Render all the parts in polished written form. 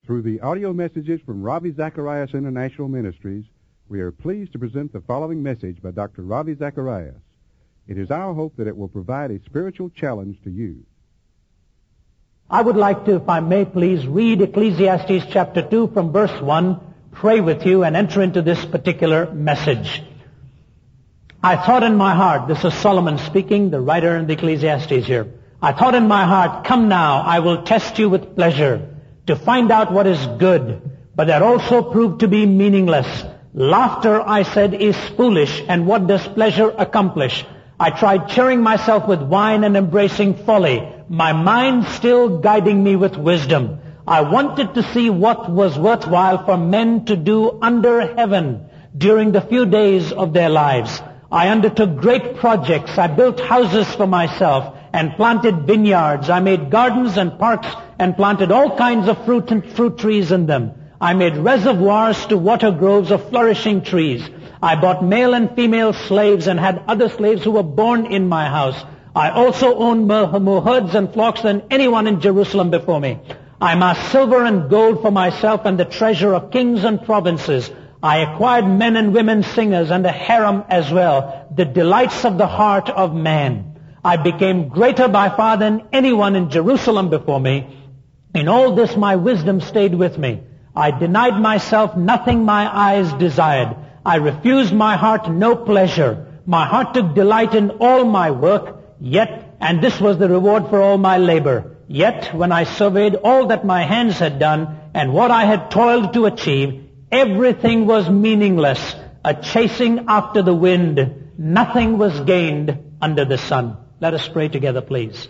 Through the audio messages from Ravi Zacharias International Ministries, we are pleased to present the following message by Dr. Ravi Zacharias. It is our hope that it will provide a spiritual challenge to you. I would like to, if I may please, read Ecclesiastes chapter 2 from verse 1, pray with you, and enter into this particular message. I thought in my heart, this is Solomon speaking, the writer in the Ecclesiastes here. I thought in my heart, come now, I will test you with pleasure to find out what is good, but that also proved to be meaningless. Laughter, I said, is foolish, and what does pleasure accomplish? I tried cheering myself with wine and embracing folly, my mind still guiding me with wisdom. I wanted to see what was worthwhile for men to do under heaven during the few days of their lives. I undertook great projects. I built houses for myself and planted vineyards. I made gardens and parks and planted all kinds of fruit trees in them. I made reservoirs to water groves of flourishing trees. I bought male and female slaves and had other slaves who were born in my house. I also owned more herds and flocks than anyone in Jerusalem before me. I amassed silver and gold for myself and the treasure of kings and provinces. I acquired men and women singers and a harem as well, the delights of the heart of man. I became greater by far than anyone in Jerusalem before me. In all this my wisdom stayed with me. I denied myself nothing my eyes desired. I refused my heart no pleasure. My heart took delight in all my work, yet, and this was the reward for all my labor. Yet, when I surveyed all that my hands had done and what I had toiled to achieve, everything was meaningless, a chasing after the wind. Nothing was gained under the sun. Let us pray together, please.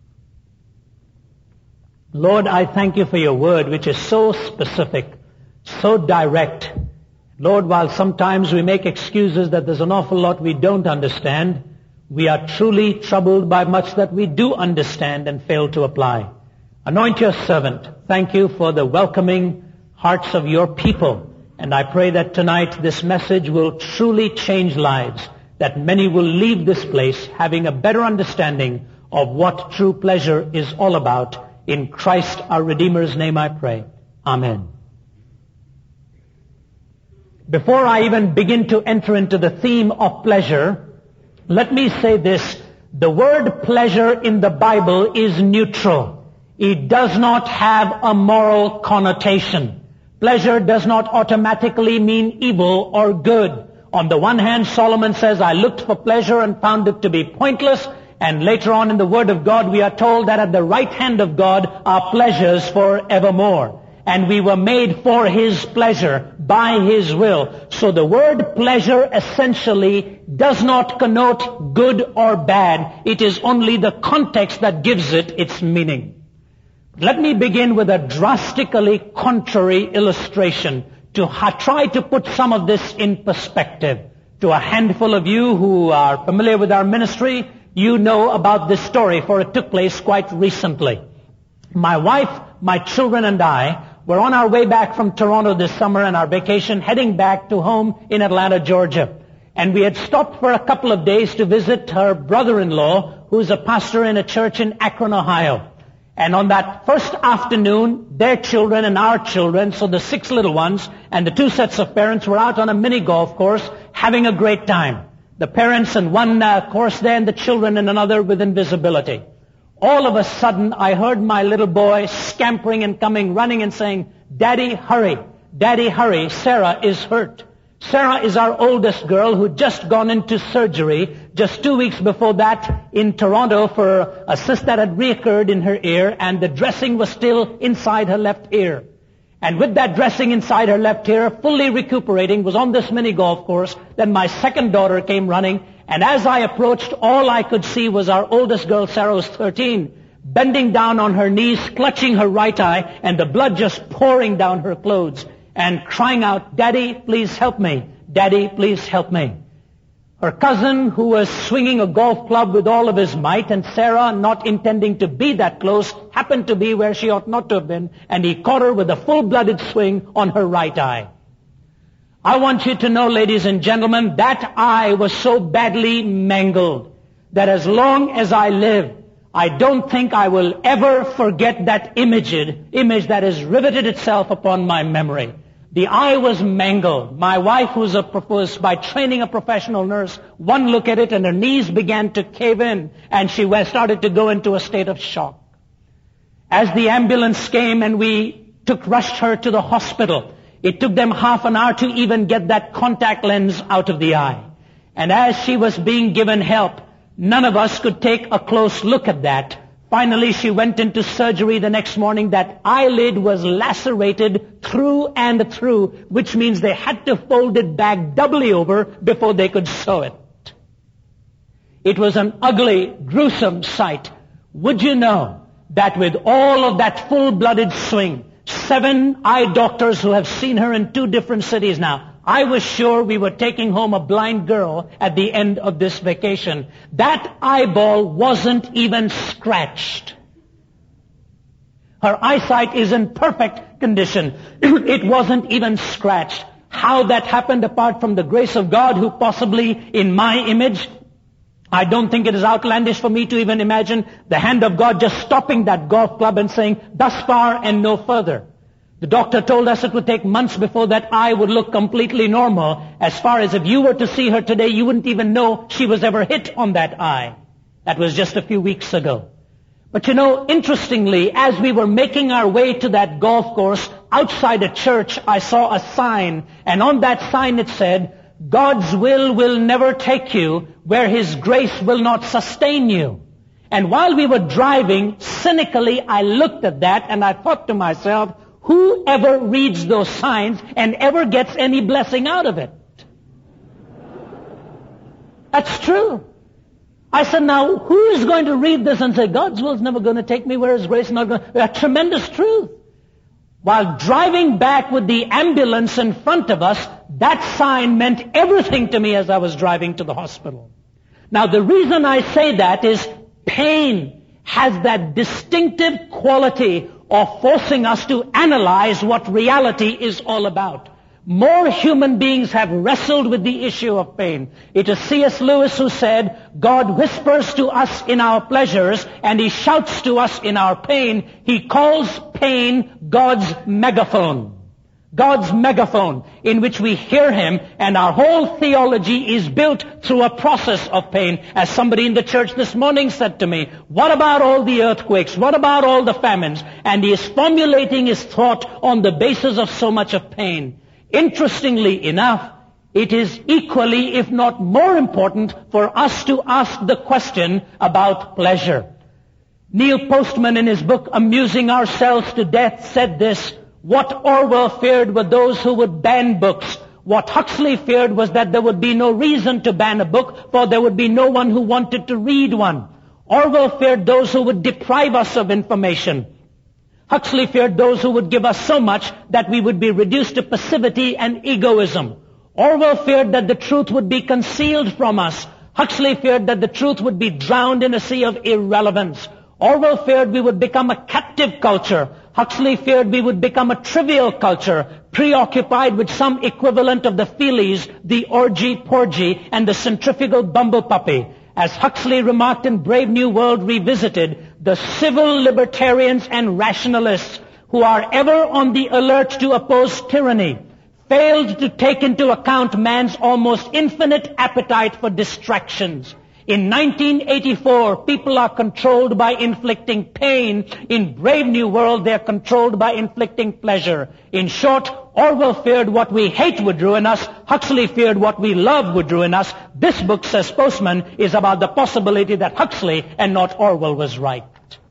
Lord, I thank you for your word, which is so specific, so direct. Lord, while sometimes we make excuses that there's an awful lot we don't understand, we are truly troubled by much that we do understand and fail to apply. Anoint your servant. Thank you for the welcoming hearts of your people. And I pray that tonight this message will truly change lives, that many will leave this place having a better understanding of what true pleasure is all about. In Christ our Redeemer's name I pray. Amen. Before I even begin to enter into the theme of pleasure, let me say this. The word pleasure in the Bible is neutral. It does not have a moral connotation. Pleasure does not automatically mean evil or good. On the one hand, Solomon says, I looked for pleasure and found it to be pointless. And later on in the Word of God, we are told that at the right hand of God are pleasures forevermore. And we were made for His pleasure, by His will. So the word pleasure essentially does not connote good or bad. It is only the context that gives it its meaning. Let me begin with a drastically contrary illustration to try to put some of this in perspective. To a handful of you who are familiar with our ministry, you know about this story, for it took place quite recently. My wife, my children, and I were on our way back from Toronto this summer on our vacation, heading back to home in Atlanta, Georgia. And we had stopped for a couple of days to visit her brother-in-law, who is a pastor in a church in Akron, Ohio. And on that first afternoon, their children and our children, so the 6 little ones and the 2 sets of parents, were out on a mini golf course having a great time. The parents in one course there and the children in another within visibility. All of a sudden, I heard my little boy scampering and coming, running and saying, Daddy, hurry. Daddy, hurry. Sarah is hurt. Sarah is our oldest girl who'd just gone into surgery just 2 weeks before that in Toronto for a cyst that had reoccurred in her ear, and the dressing was still inside her left ear. And with that dressing inside her left ear, fully recuperating, was on this mini golf course. Then my second daughter came running, and as I approached, all I could see was our oldest girl, Sarah was 13, bending down on her knees, clutching her right eye, and the blood just pouring down her clothes, and crying out, Daddy, please help me. Daddy, please help me. Her cousin, who was swinging a golf club with all of his might, and Sarah, not intending to be that close, happened to be where she ought not to have been, and he caught her with a full-blooded swing on her right eye. I want you to know, ladies and gentlemen, that eye was so badly mangled that as long as I live, I don't think I will ever forget that image that has riveted itself upon my memory. The eye was mangled. My wife, was by training a professional nurse, one look at it and her knees began to cave in and she started to go into a state of shock. As the ambulance came and we rushed her to the hospital, it took them half an hour to even get that contact lens out of the eye. And as she was being given help, none of us could take a close look at that. Finally, she went into surgery the next morning. That eyelid was lacerated through and through, which means they had to fold it back doubly over before they could sew it. It was an ugly, gruesome sight. Would you know that with all of that full-blooded swing, 7 eye doctors who have seen her in 2 different cities now, I was sure we were taking home a blind girl at the end of this vacation. That eyeball wasn't even scratched. Her eyesight is in perfect condition. It wasn't even scratched. How that happened apart from the grace of God, who possibly in my image, I don't think it is outlandish for me to even imagine the hand of God just stopping that golf club and saying, thus far and no further. The doctor told us it would take months before that eye would look completely normal. As far as if you were to see her today, you wouldn't even know she was ever hit on that eye. That was just a few weeks ago. But you know, interestingly, as we were making our way to that golf course outside a church, I saw a sign, and on that sign it said, God's will never take you where His grace will not sustain you. And while we were driving, cynically I looked at that and I thought to myself, whoever reads those signs and ever gets any blessing out of it? That's true. I said, now, who is going to read this and say, God's will is never going to take me where His grace is not going to... A tremendous truth. While driving back with the ambulance in front of us, that sign meant everything to me as I was driving to the hospital. Now, the reason I say that is pain has that distinctive quality of forcing us to analyze what reality is all about. More human beings have wrestled with the issue of pain. It is C.S. Lewis who said, God whispers to us in our pleasures and He shouts to us in our pain. He calls pain God's megaphone. God's megaphone, in which we hear Him, and our whole theology is built through a process of pain. As somebody in the church this morning said to me, what about all the earthquakes? What about all the famines? And he is formulating his thought on the basis of so much of pain. Interestingly enough, it is equally, if not more important, for us to ask the question about pleasure. Neil Postman, in his book Amusing Ourselves to Death, said this: what Orwell feared were those who would ban books. What Huxley feared was that there would be no reason to ban a book, for there would be no one who wanted to read one. Orwell feared those who would deprive us of information. Huxley feared those who would give us so much that we would be reduced to passivity and egoism. Orwell feared that the truth would be concealed from us. Huxley feared that the truth would be drowned in a sea of irrelevance. Orwell feared we would become a captive culture. Huxley feared we would become a trivial culture, preoccupied with some equivalent of the Feelies, the orgy-porgy, and the centrifugal bumble puppy. As Huxley remarked in Brave New World Revisited, the civil libertarians and rationalists who are ever on the alert to oppose tyranny failed to take into account man's almost infinite appetite for distractions. In 1984, people are controlled by inflicting pain. In Brave New World, they are controlled by inflicting pleasure. In short, Orwell feared what we hate would ruin us. Huxley feared what we love would ruin us. This book, says Postman, is about the possibility that Huxley and not Orwell was right.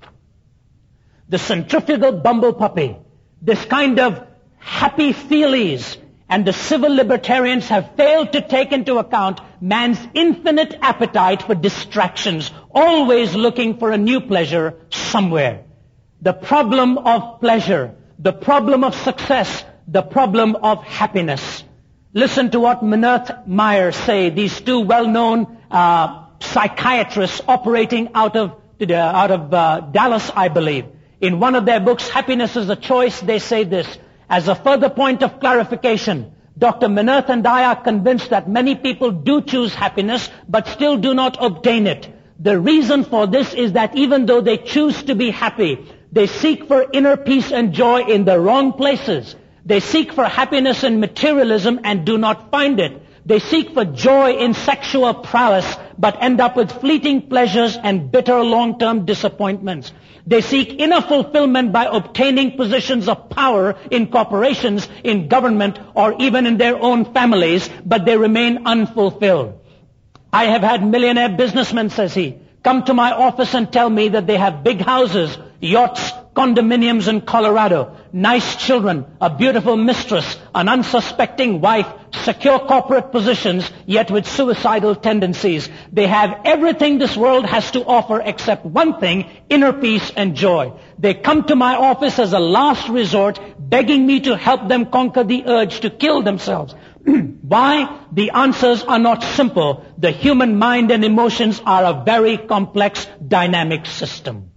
The centrifugal bumble puppy, this kind of happy feelies, and the civil libertarians have failed to take into account man's infinite appetite for distractions, always looking for a new pleasure somewhere. The problem of pleasure, the problem of success, the problem of happiness. Listen to what Manath Meyer say, these two well-known psychiatrists operating out of Dallas, I believe. In one of their books, Happiness is a Choice, they say this: as a further point of clarification, Dr. Manath and I are convinced that many people do choose happiness, but still do not obtain it. The reason for this is that even though they choose to be happy, they seek for inner peace and joy in the wrong places. They seek for happiness in materialism and do not find it. They seek for joy in sexual prowess, but end up with fleeting pleasures and bitter long-term disappointments. They seek inner fulfillment by obtaining positions of power in corporations, in government, or even in their own families, but they remain unfulfilled. I have had millionaire businessmen, says he, come to my office and tell me that they have big houses, yachts, condominiums in Colorado, nice children, a beautiful mistress, an unsuspecting wife, secure corporate positions, yet with suicidal tendencies. They have everything this world has to offer except one thing, inner peace and joy. They come to my office as a last resort, begging me to help them conquer the urge to kill themselves. Why? The answers are not simple. The human mind and emotions are a very complex, dynamic system.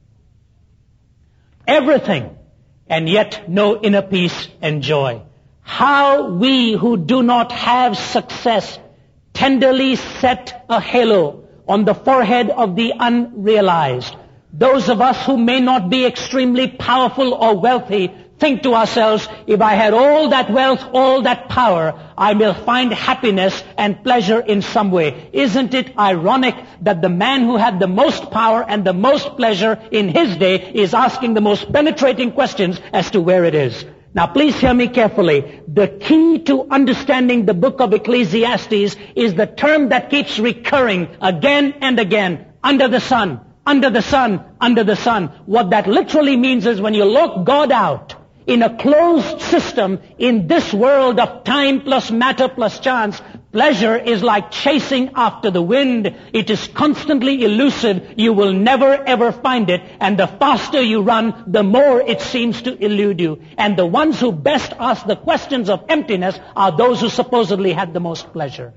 Everything, and yet no inner peace and joy. How we who do not have success tenderly set a halo on the forehead of the unrealized. Those of us who may not be extremely powerful or wealthy think to ourselves, if I had all that wealth, all that power, I will find happiness and pleasure in some way. Isn't it ironic that the man who had the most power and the most pleasure in his day is asking the most penetrating questions as to where it is? Now please hear me carefully. The key to understanding the book of Ecclesiastes is the term that keeps recurring again and again. Under the sun, under the sun, under the sun. What that literally means is when you lock God out, in a closed system, in this world of time plus matter plus chance, pleasure is like chasing after the wind. It is constantly elusive. You will never ever find it. And the faster you run, the more it seems to elude you. And the ones who best ask the questions of emptiness are those who supposedly had the most pleasure.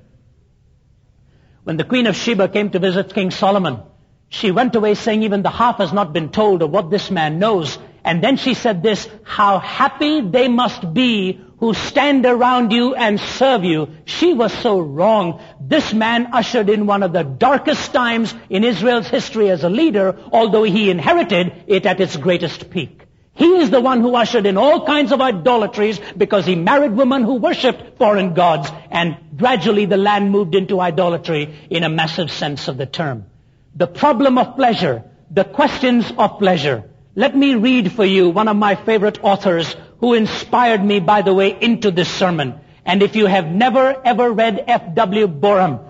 When the Queen of Sheba came to visit King Solomon, she went away saying, even the half has not been told of what this man knows. And then she said this, how happy they must be who stand around you and serve you. She was so wrong. This man ushered in one of the darkest times in Israel's history as a leader, although he inherited it at its greatest peak. He is the one who ushered in all kinds of idolatries because he married women who worshipped foreign gods, and gradually the land moved into idolatry in a massive sense of the term. The problem of pleasure, the questions of pleasure. Let me read for you one of my favorite authors who inspired me, by the way, into this sermon. And if you have never ever read F.W. Boreham,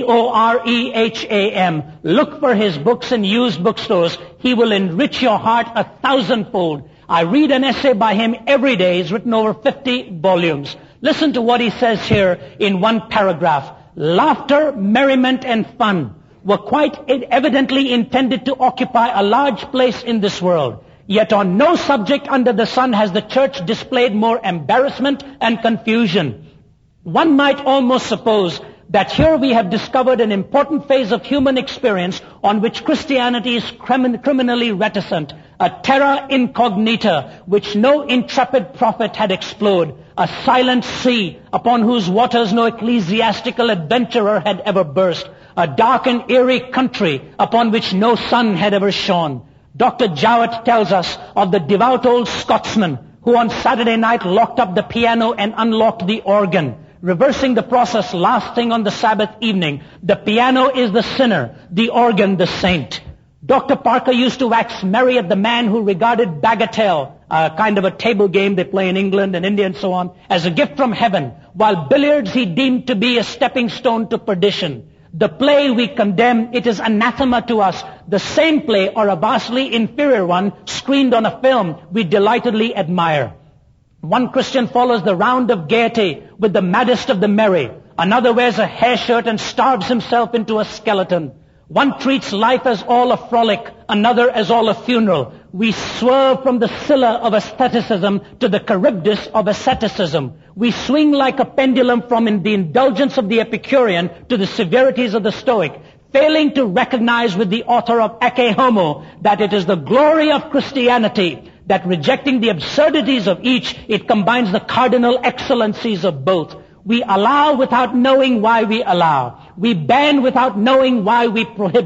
B-O-R-E-H-A-M, look for his books in used bookstores. He will enrich your heart 1,000-fold. I read an essay by him every day. He's written over 50 volumes. Listen to what he says here in one paragraph. Laughter, merriment, and fun were quite evidently intended to occupy a large place in this world. Yet on no subject under the sun has the church displayed more embarrassment and confusion. One might almost suppose that here we have discovered an important phase of human experience on which Christianity is criminally reticent, a terra incognita which no intrepid prophet had explored, a silent sea upon whose waters no ecclesiastical adventurer had ever burst, a dark and eerie country upon which no sun had ever shone. Dr. Jowett tells us of the devout old Scotsman who on Saturday night locked up the piano and unlocked the organ, reversing the process last thing on the Sabbath evening. The piano is the sinner, the organ the saint. Dr. Parker used to wax merry at the man who regarded bagatelle, a kind of a table game they play in England and India and so on, as a gift from heaven, while billiards he deemed to be a stepping stone to perdition. The play we condemn, it is anathema to us. The same play, or a vastly inferior one, screened on a film, we delightedly admire. One Christian follows the round of gaiety with the maddest of the merry. Another wears a hair shirt and starves himself into a skeleton. One treats life as all a frolic, another as all a funeral. We swerve from the Scylla of aestheticism to the Charybdis of asceticism. We swing like a pendulum from the indulgence of the Epicurean to the severities of the Stoic, failing to recognize with the author of Ecce Homo that it is the glory of Christianity that, rejecting the absurdities of each, it combines the cardinal excellencies of both. We allow without knowing why we allow. We ban without knowing why we prohibit.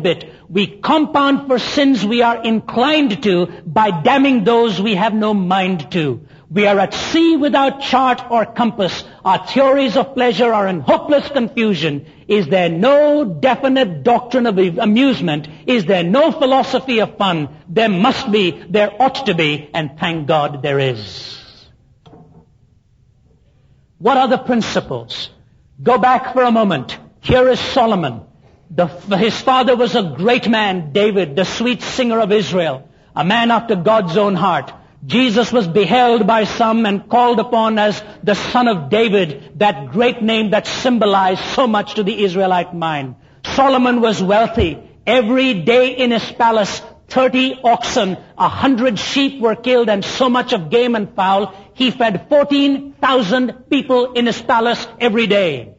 We compound for sins we are inclined to by damning those we have no mind to. We are at sea without chart or compass. Our theories of pleasure are in hopeless confusion. Is there no definite doctrine of amusement? Is there no philosophy of fun? There must be, there ought to be, and thank God there is. What are the principles? Go back for a moment. Here is Solomon. His father was a great man, David, the sweet singer of Israel, a man after God's own heart. Jesus was beheld by some and called upon as the son of David, that great name that symbolized so much to the Israelite mind. Solomon was wealthy. Every day in his palace, 30 oxen, 100 sheep were killed, and so much of game and fowl. He fed 14,000 people in his palace every day.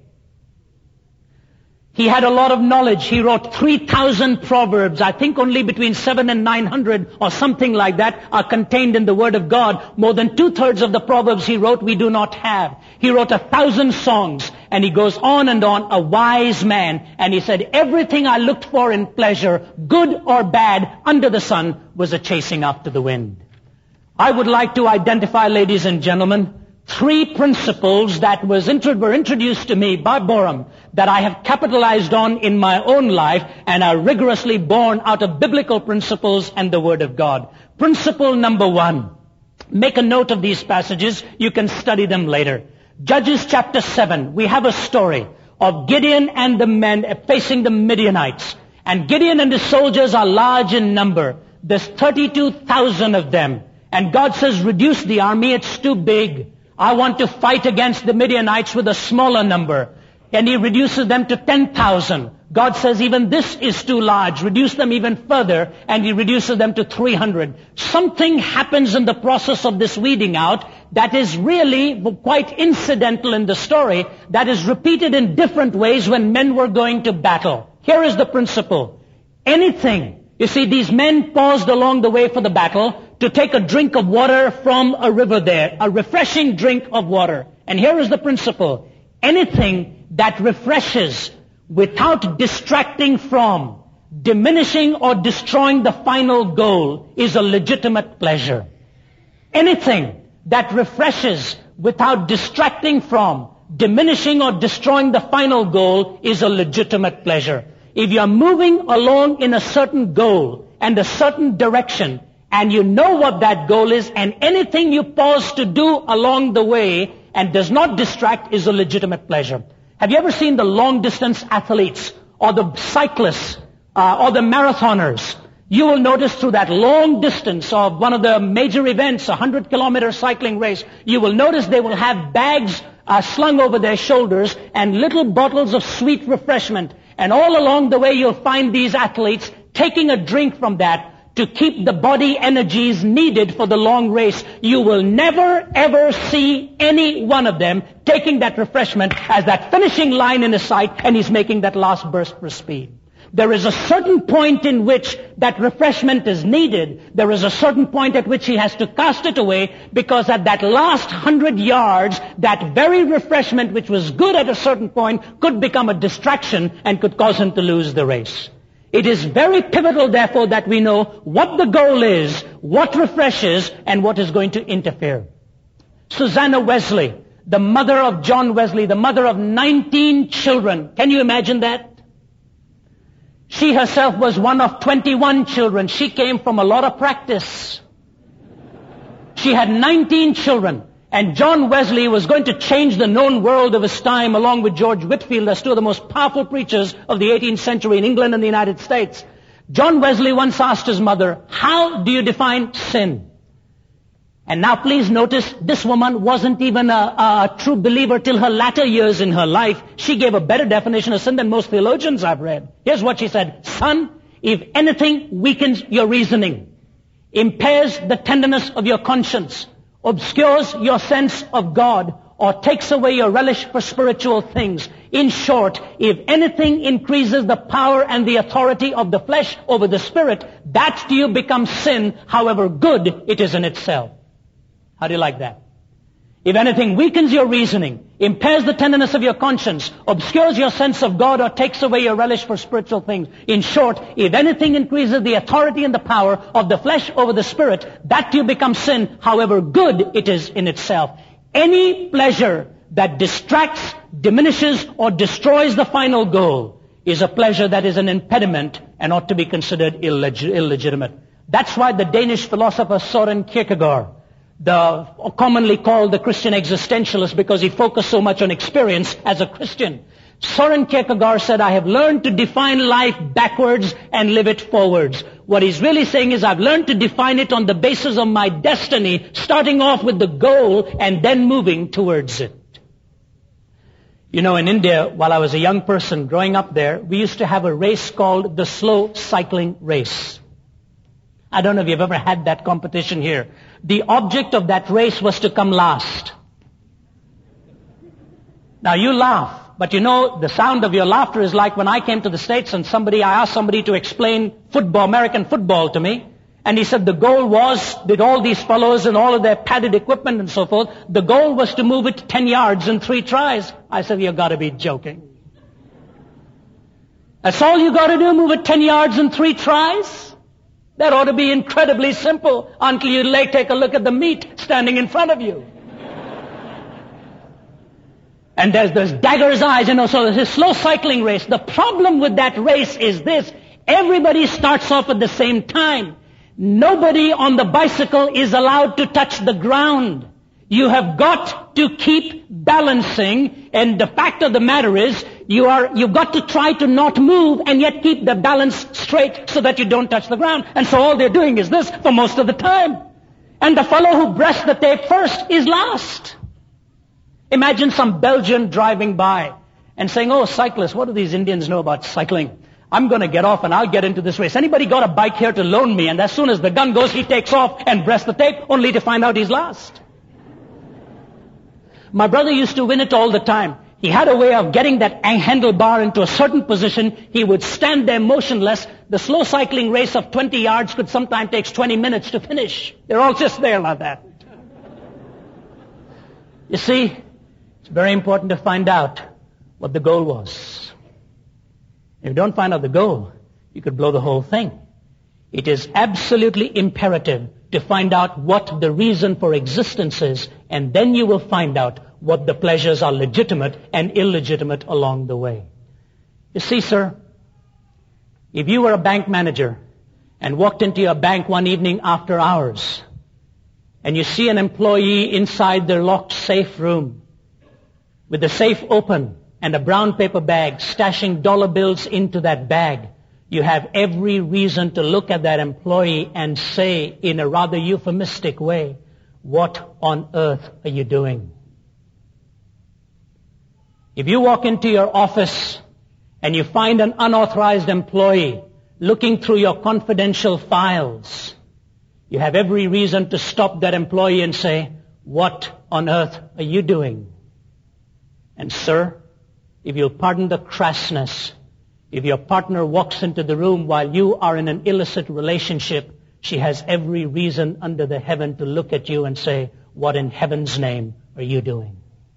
He had a lot of knowledge. He wrote 3,000 proverbs. I think only between 700 and 900 or something like that are contained in the Word of God. More than 2/3 of the proverbs he wrote we do not have. He wrote 1,000 songs, and he goes on and on, a wise man. And he said, everything I looked for in pleasure, good or bad, under the sun, was a chasing after the wind. I would like to identify, ladies and gentlemen, 3 principles that were introduced to me by Borum that I have capitalized on in my own life and are rigorously born out of biblical principles and the Word of God. Principle number 1. Make a note of these passages. You can study them later. Judges chapter 7. We have a story of Gideon and the men facing the Midianites. And Gideon and his soldiers are large in number. There's 32,000 of them. And God says, reduce the army. It's too big. I want to fight against the Midianites with a smaller number. And he reduces them to 10,000. God says even this is too large. Reduce them even further. And he reduces them to 300. Something happens in the process of this weeding out that is really quite incidental in the story, that is repeated in different ways when men were going to battle. Here is the principle. Anything. You see, these men paused along the way for the battle to take a drink of water from a river there, a refreshing drink of water. And here is the principle. Anything that refreshes without distracting from, diminishing or destroying the final goal is a legitimate pleasure. Anything that refreshes without distracting from, diminishing or destroying the final goal is a legitimate pleasure. If you are moving along in a certain goal and a certain direction, and you know what that goal is, and anything you pause to do along the way and does not distract is a legitimate pleasure. Have you ever seen the long-distance athletes or the cyclists or the marathoners? You will notice through that long distance of one of the major events, a 100-kilometer cycling race, you will notice they will have bags slung over their shoulders and little bottles of sweet refreshment. And all along the way you'll find these athletes taking a drink from that to keep the body energies needed for the long race. You will never ever see any one of them taking that refreshment as that finishing line in his sight and he's making that last burst for speed. There is a certain point in which that refreshment is needed. There is a certain point at which he has to cast it away, because at that last 100 yards, that very refreshment which was good at a certain point could become a distraction and could cause him to lose the race. It is very pivotal, therefore, that we know what the goal is, what refreshes, and what is going to interfere. Susanna Wesley, the mother of John Wesley, the mother of 19 children. Can you imagine that? She herself was one of 21 children. She came from a lot of practice. She had 19 children. And John Wesley was going to change the known world of his time along with George Whitefield as two of the most powerful preachers of the 18th century in England and the United States. John Wesley once asked his mother, how do you define sin? And now please notice, this woman wasn't even a true believer till her latter years in her life. She gave a better definition of sin than most theologians I've read. Here's what she said. Son, if anything weakens your reasoning, impairs the tenderness of your conscience, obscures your sense of God, or takes away your relish for spiritual things. In short, if anything increases the power and the authority of the flesh over the spirit, that to you becomes sin, however good it is in itself. How do you like that? if anything weakens your reasoning, impairs the tenderness of your conscience, obscures your sense of God, or takes away your relish for spiritual things, in short, if anything increases the authority and the power of the flesh over the spirit, that too becomes sin, however good it is in itself. Any pleasure that distracts, diminishes, or destroys the final goal is a pleasure that is an impediment and ought to be considered illegitimate. That's why the Danish philosopher Søren Kierkegaard, commonly called the Christian existentialist because he focused so much on experience as a Christian. Søren Kierkegaard said, I have learned to define life backwards and live it forwards. What he's really saying is I've learned to define it on the basis of my destiny, starting off with the goal and then moving towards it. You know, in India, while I was a young person growing up there, we used to have a race called the slow cycling race. I don't know if you've ever had that competition here. The object of that race was to come last. Now you laugh, but you know the sound of your laughter is like when I came to the States and I asked somebody to explain football, American football to me. And he said the goal was, with all these fellows and all of their padded equipment and so forth, the goal was to move it 10 yards in 3 tries. I said, you've got to be joking. That's all you got to do, move it 10 yards in 3 tries? That ought to be incredibly simple until you take a look at the meat standing in front of you. And there's dagger's eyes, so there's a slow cycling race. The problem with that race is this. Everybody starts off at the same time. Nobody on the bicycle is allowed to touch the ground. You have got to keep balancing, and the fact of the matter is, you've got to try to not move and yet keep the balance straight so that you don't touch the ground. And so all they're doing is this for most of the time. And the fellow who breasts the tape first is last. Imagine some Belgian driving by and saying, oh, cyclists, what do these Indians know about cycling? I'm going to get off and I'll get into this race. Anybody got a bike here to loan me? And as soon as the gun goes, he takes off and breasts the tape only to find out he's last. My brother used to win it all the time. He had a way of getting that handlebar into a certain position. He would stand there motionless. The slow cycling race of 20 yards could sometimes take 20 minutes to finish. They're all just there like that. You see, it's very important to find out what the goal was. If you don't find out the goal, you could blow the whole thing. It is absolutely imperative to find out what the reason for existence is, and then you will find out what the pleasures are legitimate and illegitimate along the way. You see, sir, if you were a bank manager and walked into your bank one evening after hours, and you see an employee inside their locked safe room with the safe open and a brown paper bag stashing dollar bills into that bag, you have every reason to look at that employee and say in a rather euphemistic way, what on earth are you doing? If you walk into your office and you find an unauthorized employee looking through your confidential files, you have every reason to stop that employee and say, what on earth are you doing? And sir, if you'll pardon the crassness, if your partner walks into the room while you are in an illicit relationship, she has every reason under the heaven to look at you and say, what in heaven's name are you doing?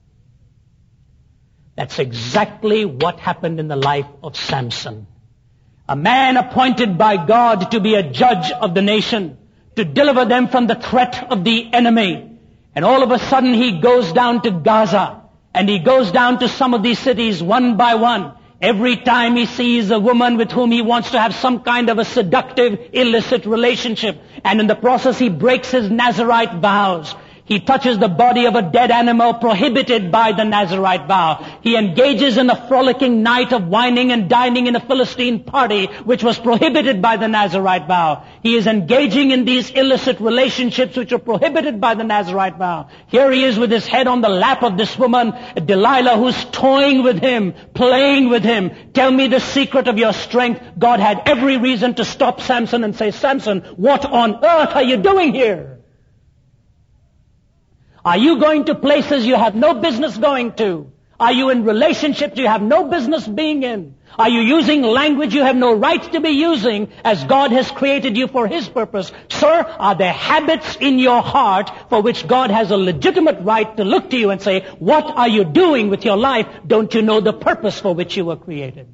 That's exactly what happened in the life of Samson. A man appointed by God to be a judge of the nation, to deliver them from the threat of the enemy. And all of a sudden he goes down to Gaza. And he goes down to some of these cities one by one. Every time he sees a woman with whom he wants to have some kind of a seductive, illicit relationship. And in the process he breaks his Nazirite vows. He touches the body of a dead animal prohibited by the Nazirite vow. He engages in a frolicking night of wining and dining in a Philistine party, which was prohibited by the Nazirite vow. He is engaging in these illicit relationships which are prohibited by the Nazirite vow. Here he is with his head on the lap of this woman, Delilah, who's toying with him, playing with him. Tell me the secret of your strength. God had every reason to stop Samson and say, Samson, what on earth are you doing here? Are you going to places you have no business going to? Are you in relationships you have no business being in? Are you using language you have no right to be using as God has created you for His purpose? Sir, are there habits in your heart for which God has a legitimate right to look to you and say, what are you doing with your life? Don't you know the purpose for which you were created?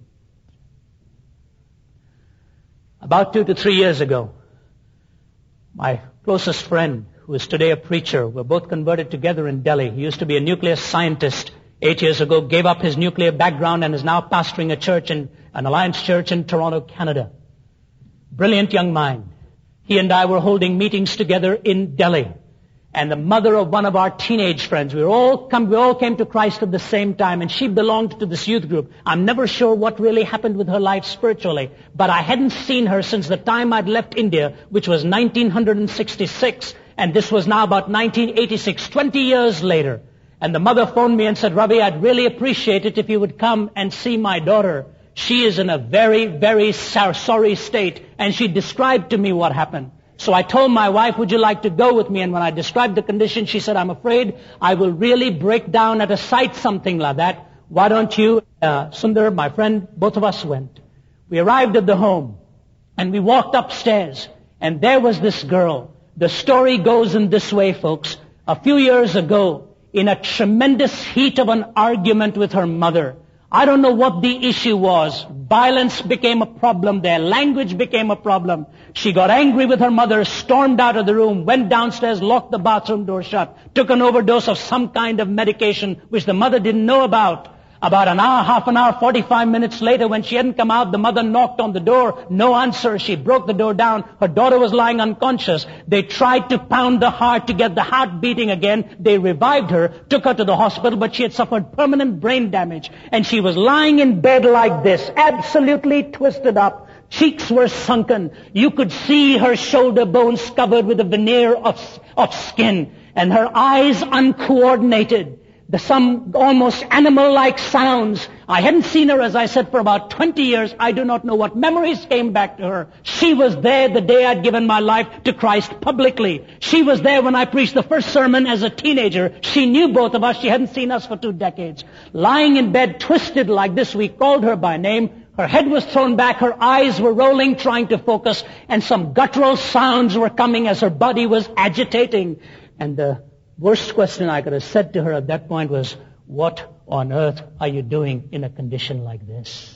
About 2 to 3 years ago, my closest friend, who is today a preacher, we're both converted together in Delhi. He used to be a nuclear scientist 8 years ago, gave up his nuclear background and is now pastoring a church an Alliance church in Toronto, Canada. Brilliant young mind. He and I were holding meetings together in Delhi. And the mother of one of our teenage friends, we all came to Christ at the same time, and she belonged to this youth group. I'm never sure what really happened with her life spiritually, but I hadn't seen her since the time I'd left India, which was 1966, and this was now about 1986, 20 years later. And the mother phoned me and said, Ravi, I'd really appreciate it if you would come and see my daughter. She is in a very, very sorry state, and she described to me what happened. So I told my wife, would you like to go with me? And when I described the condition, she said, I'm afraid I will really break down at a sight, something like that. Why don't you, Sundar, my friend, both of us went. We arrived at the home, and we walked upstairs, and there was this girl. The story goes in this way, folks. A few years ago, in a tremendous heat of an argument with her mother, I don't know what the issue was. Violence became a problem there. Language became a problem. She got angry with her mother, stormed out of the room, went downstairs, locked the bathroom door shut, took an overdose of some kind of medication which the mother didn't know about. About an hour, half an hour, 45 minutes later, when she hadn't come out, the mother knocked on the door. No answer. She broke the door down. Her daughter was lying unconscious. They tried to pound the heart to get the heart beating again. They revived her, took her to the hospital, but she had suffered permanent brain damage. And she was lying in bed like this, absolutely twisted up. Cheeks were sunken. You could see her shoulder bones covered with a veneer of skin. And her eyes uncoordinated. Some almost animal-like sounds. I hadn't seen her, as I said, for about 20 years. I do not know what memories came back to her. She was there the day I'd given my life to Christ publicly. She was there when I preached the first sermon as a teenager. She knew both of us. She hadn't seen us for 2 decades. Lying in bed, twisted like this, we called her by name. Her head was thrown back. Her eyes were rolling, trying to focus. And some guttural sounds were coming as her body was agitating. And the worst question I could have said to her at that point was, what on earth are you doing in a condition like this?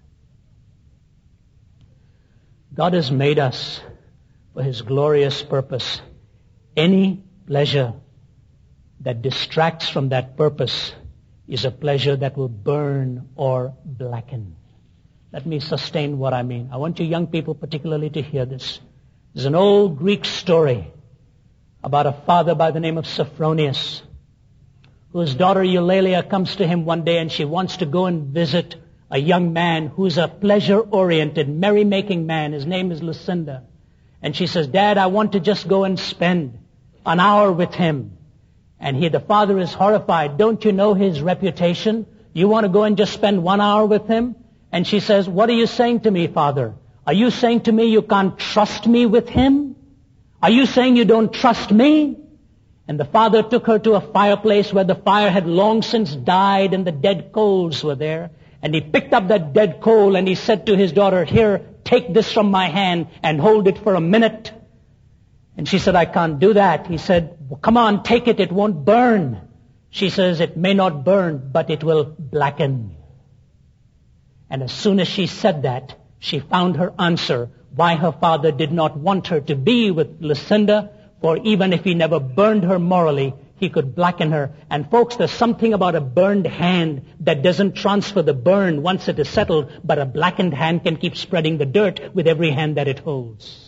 God has made us for His glorious purpose. Any pleasure that distracts from that purpose is a pleasure that will burn or blacken. Let me sustain what I mean. I want you young people particularly to hear this. There's an old Greek story about a father by the name of Sophronius, whose daughter Eulalia comes to him one day and she wants to go and visit a young man who's a pleasure-oriented, merry-making man. His name is Lucinda. And she says, Dad, I want to just go and spend an hour with him. And the father is horrified. Don't you know his reputation? You want to go and just spend 1 hour with him? And she says, what are you saying to me, Father? Are you saying to me you can't trust me with him? Are you saying you don't trust me? And the father took her to a fireplace where the fire had long since died and the dead coals were there. And he picked up that dead coal and he said to his daughter, here, take this from my hand and hold it for a minute. And she said, I can't do that. He said, well, come on, take it. It won't burn. She says, it may not burn, but it will blacken. And as soon as she said that, she found her answer why her father did not want her to be with Lucinda, for even if he never burned her morally, he could blacken her. And folks, there's something about a burned hand that doesn't transfer the burn once it is settled, but a blackened hand can keep spreading the dirt with every hand that it holds.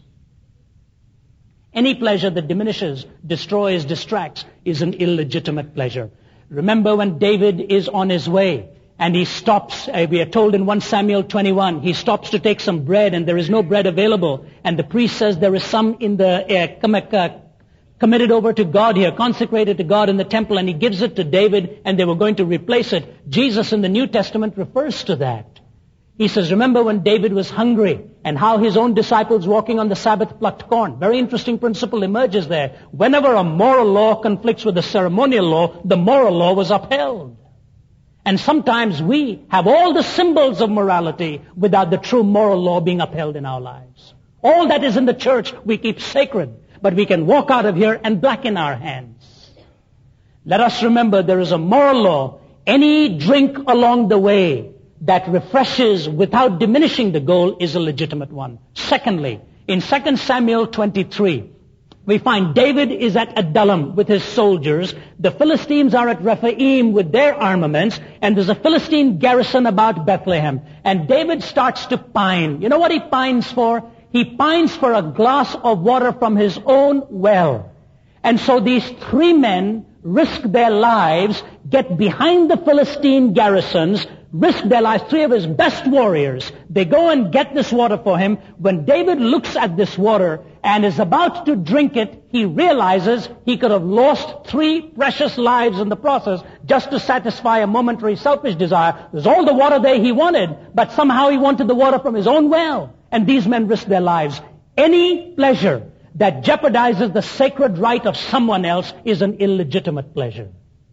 Any pleasure that diminishes, destroys, distracts is an illegitimate pleasure. Remember when David is on his way and he stops, we are told in 1 Samuel 21, he stops to take some bread and there is no bread available. And the priest says there is some in the committed over to God here, consecrated to God in the temple, and he gives it to David and they were going to replace it. Jesus in the New Testament refers to that. He says, remember when David was hungry and how his own disciples walking on the Sabbath plucked corn. Very interesting principle emerges there. Whenever a moral law conflicts with the ceremonial law, the moral law was upheld. And sometimes we have all the symbols of morality without the true moral law being upheld in our lives. All that is in the church we keep sacred, but we can walk out of here and blacken our hands. Let us remember there is a moral law. Any drink along the way that refreshes without diminishing the goal is a legitimate one. Secondly, in 2 Samuel 23, we find David is at Adullam with his soldiers. The Philistines are at Rephaim with their armaments. And there's a Philistine garrison about Bethlehem. And David starts to pine. You know what he pines for? He pines for a glass of water from his own well. And so these three men risk their lives, get behind the Philistine garrisons, risk their lives, three of his best warriors. They go and get this water for him. When David looks at this water and is about to drink it, he realizes he could have lost 3 precious lives in the process just to satisfy a momentary selfish desire. There's all the water there he wanted, but somehow he wanted the water from his own well. And these men risk their lives. Any pleasure that jeopardizes the sacred right of someone else is an illegitimate pleasure.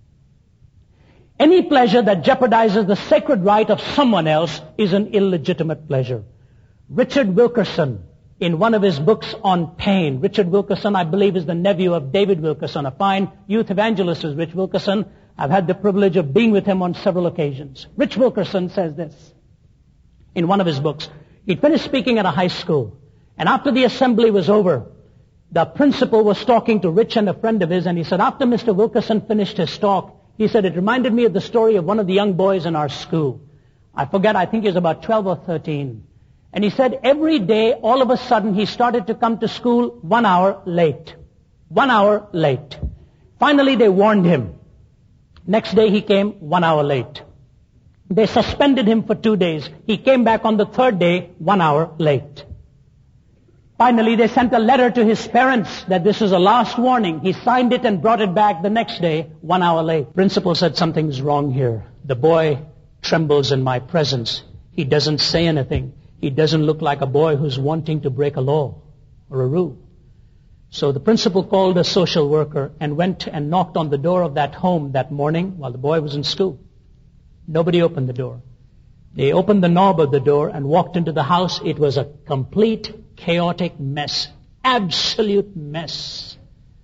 Any pleasure that jeopardizes the sacred right of someone else is an illegitimate pleasure. Richard Wilkerson, in one of his books on pain, Richard Wilkerson, I believe, is the nephew of David Wilkerson, a fine youth evangelist is Rich Wilkerson. I've had the privilege of being with him on several occasions. Rich Wilkerson says this in one of his books. He'd finished speaking at a high school, and after the assembly was over, the principal was talking to Rich and a friend of his, and he said, after Mr. Wilkerson finished his talk, he said, it reminded me of the story of one of the young boys in our school. I forget, I think he was about 12 or 13. And he said every day, all of a sudden, he started to come to school 1 hour late. 1 hour late. Finally, they warned him. Next day, he came 1 hour late. They suspended him for 2 days. He came back on the 3rd day, 1 hour late. Finally, they sent a letter to his parents that this is a last warning. He signed it and brought it back the next day, 1 hour late. Principal said something's wrong here. The boy trembles in my presence. He doesn't say anything. He doesn't look like a boy who's wanting to break a law or a rule. So the principal called a social worker and went and knocked on the door of that home that morning while the boy was in school. Nobody opened the door. They opened the knob of the door and walked into the house. It was a complete chaotic mess. Absolute mess.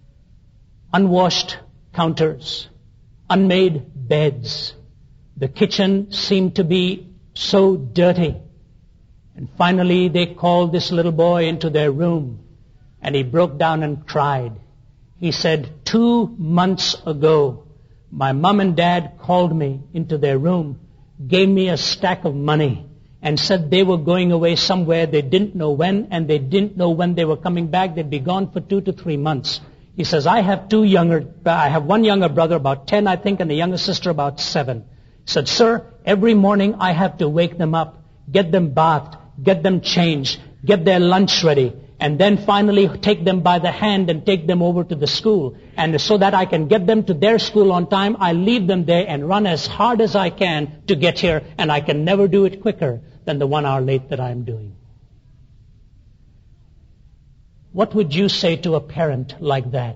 Unwashed counters. Unmade beds. The kitchen seemed to be so dirty. And finally they called this little boy into their room. And he broke down and cried. He said, 2 months ago, my mom and dad called me into their room, gave me a stack of money, and said they were going away somewhere. They didn't know when, and they didn't know when they were coming back. They'd be gone for 2 to 3 months. He says, I have one younger brother, about 10, I think, and a younger sister, about 7. He said, sir, every morning I have to wake them up, get them bathed, get them changed, get their lunch ready, and then finally take them by the hand and take them over to the school. And so that I can get them to their school on time, I leave them there and run as hard as I can to get here, and I can never do it quicker than the 1 hour late that I'm doing. What would you say to a parent like that?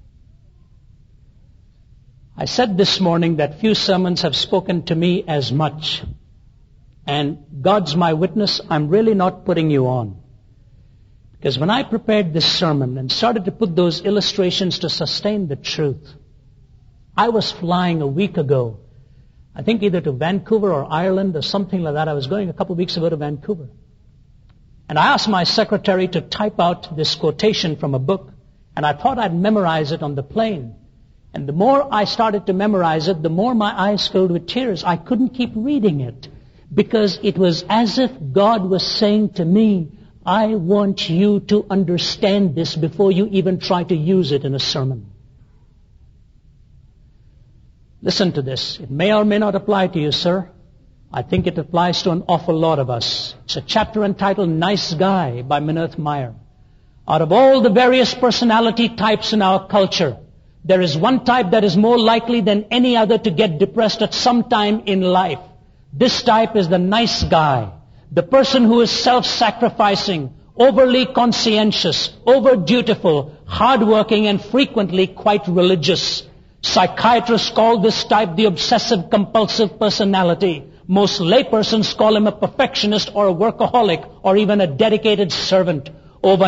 I said this morning that few sermons have spoken to me as much. And God's my witness, I'm really not putting you on. Because when I prepared this sermon and started to put those illustrations to sustain the truth, I was flying a week ago, I think either to Vancouver or Ireland or something like that. I was going a couple of weeks ago to Vancouver. And I asked my secretary to type out this quotation from a book, and I thought I'd memorize it on the plane. And the more I started to memorize it, the more my eyes filled with tears. I couldn't keep reading it, because it was as if God was saying to me, I want you to understand this before you even try to use it in a sermon. Listen to this. It may or may not apply to you, sir. I think it applies to an awful lot of us. It's a chapter entitled Nice Guy by Minirth Meyer. Out of all the various personality types in our culture, there is one type that is more likely than any other to get depressed at some time in life. This type is the nice guy. The person who is self-sacrificing, overly conscientious, over-dutiful, hard-working, and frequently quite religious. Psychiatrists call this type the obsessive-compulsive personality. Most laypersons call him a perfectionist or a workaholic or even a dedicated servant. Over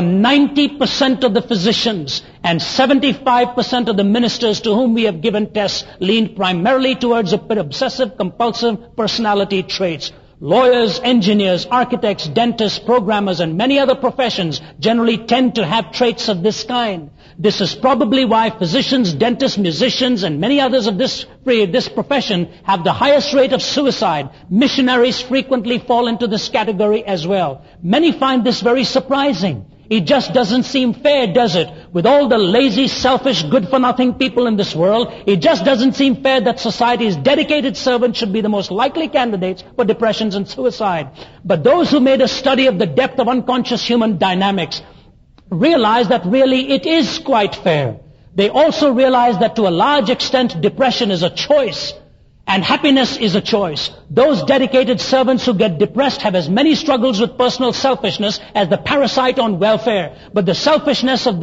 90% of the physicians and 75% of the ministers to whom we have given tests lean primarily towards obsessive-compulsive personality traits. Lawyers, engineers, architects, dentists, programmers, and many other professions generally tend to have traits of this kind. This is probably why physicians, dentists, musicians, and many others of this profession have the highest rate of suicide. Missionaries frequently fall into this category as well. Many find this very surprising. It just doesn't seem fair, does it? With all the lazy, selfish, good-for-nothing people in this world, it just doesn't seem fair that society's dedicated servants should be the most likely candidates for depressions and suicide. But those who made a study of the depth of unconscious human dynamics realize that really it is quite fair. They also realize that to a large extent depression is a choice. And happiness is a choice. Those dedicated servants who get depressed have as many struggles with personal selfishness as the parasite on welfare. But the selfishness of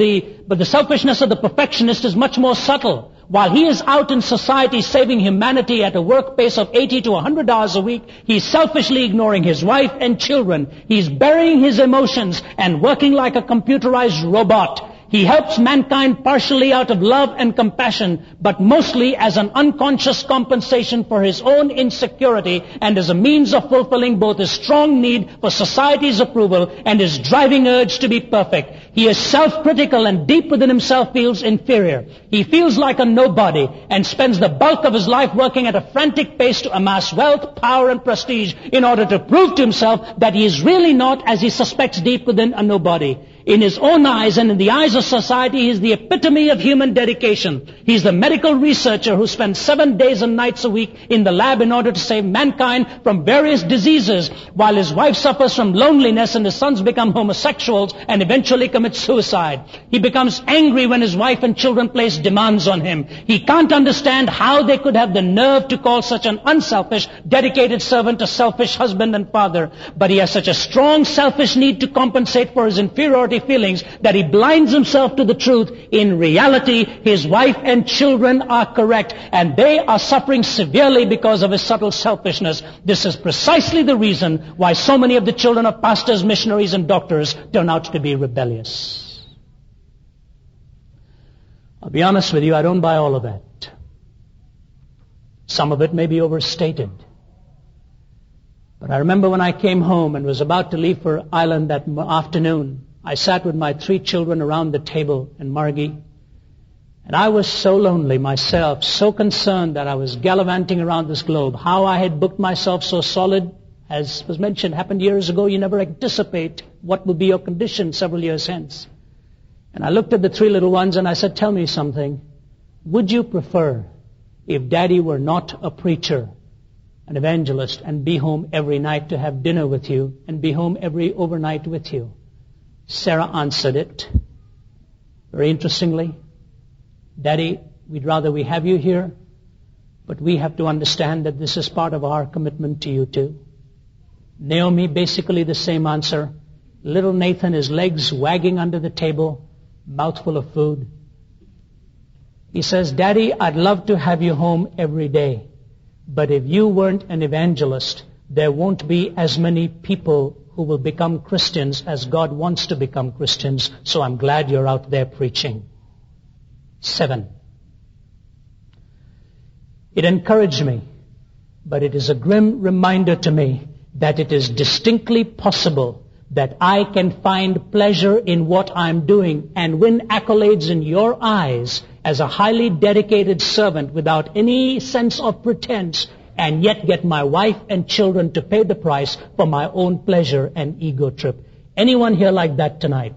the perfectionist is much more subtle. While he is out in society saving humanity at a work pace of 80 to 100 hours a week, he's selfishly ignoring his wife and children. He's burying his emotions and working like a computerized robot. He helps mankind partially out of love and compassion, but mostly as an unconscious compensation for his own insecurity and as a means of fulfilling both his strong need for society's approval and his driving urge to be perfect. He is self-critical and deep within himself feels inferior. He feels like a nobody and spends the bulk of his life working at a frantic pace to amass wealth, power, and prestige in order to prove to himself that he is really not, as he suspects deep within, a nobody. In his own eyes and in the eyes of society, he is the epitome of human dedication. He's the medical researcher who spends 7 days and nights a week in the lab in order to save mankind from various diseases, while his wife suffers from loneliness and his sons become homosexuals and eventually commit suicide. He becomes angry when his wife and children place demands on him. He can't understand how they could have the nerve to call such an unselfish, dedicated servant a selfish husband and father. But he has such a strong selfish need to compensate for his inferiority feelings that he blinds himself to the truth. In reality, his wife and children are correct, and they are suffering severely because of his subtle selfishness. This is precisely the reason why so many of the children of pastors, missionaries, and doctors turn out to be rebellious. I'll be honest with you, I don't buy all of that. Some of it may be overstated. But I remember when I came home and was about to leave for Ireland that afternoon, I sat with my 3 children around the table and Margie, and I was so lonely myself, so concerned that I was gallivanting around this globe. How I had booked myself so solid, as was mentioned, happened years ago. You never anticipate what will be your condition several years hence. And I looked at the 3 little ones and I said, tell me something. Would you prefer if Daddy were not a preacher, an evangelist, and be home every night to have dinner with you and be home every overnight with you? Sarah answered it very interestingly. Daddy, we'd rather we have you here, but we have to understand that this is part of our commitment to you too. Naomi, basically the same answer. Little Nathan, his legs wagging under the table, mouthful of food. He says, Daddy, I'd love to have you home every day, but if you weren't an evangelist, there won't be as many people who will become Christians as God wants to become Christians, so I'm glad you're out there preaching. 7. It encouraged me, but it is a grim reminder to me that it is distinctly possible that I can find pleasure in what I'm doing and win accolades in your eyes as a highly dedicated servant without any sense of pretense, and yet get my wife and children to pay the price for my own pleasure and ego trip. Anyone here like that tonight?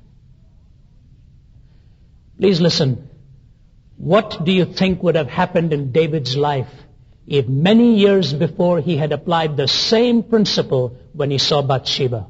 Please listen. What do you think would have happened in David's life if many years before he had applied the same principle when he saw Bathsheba?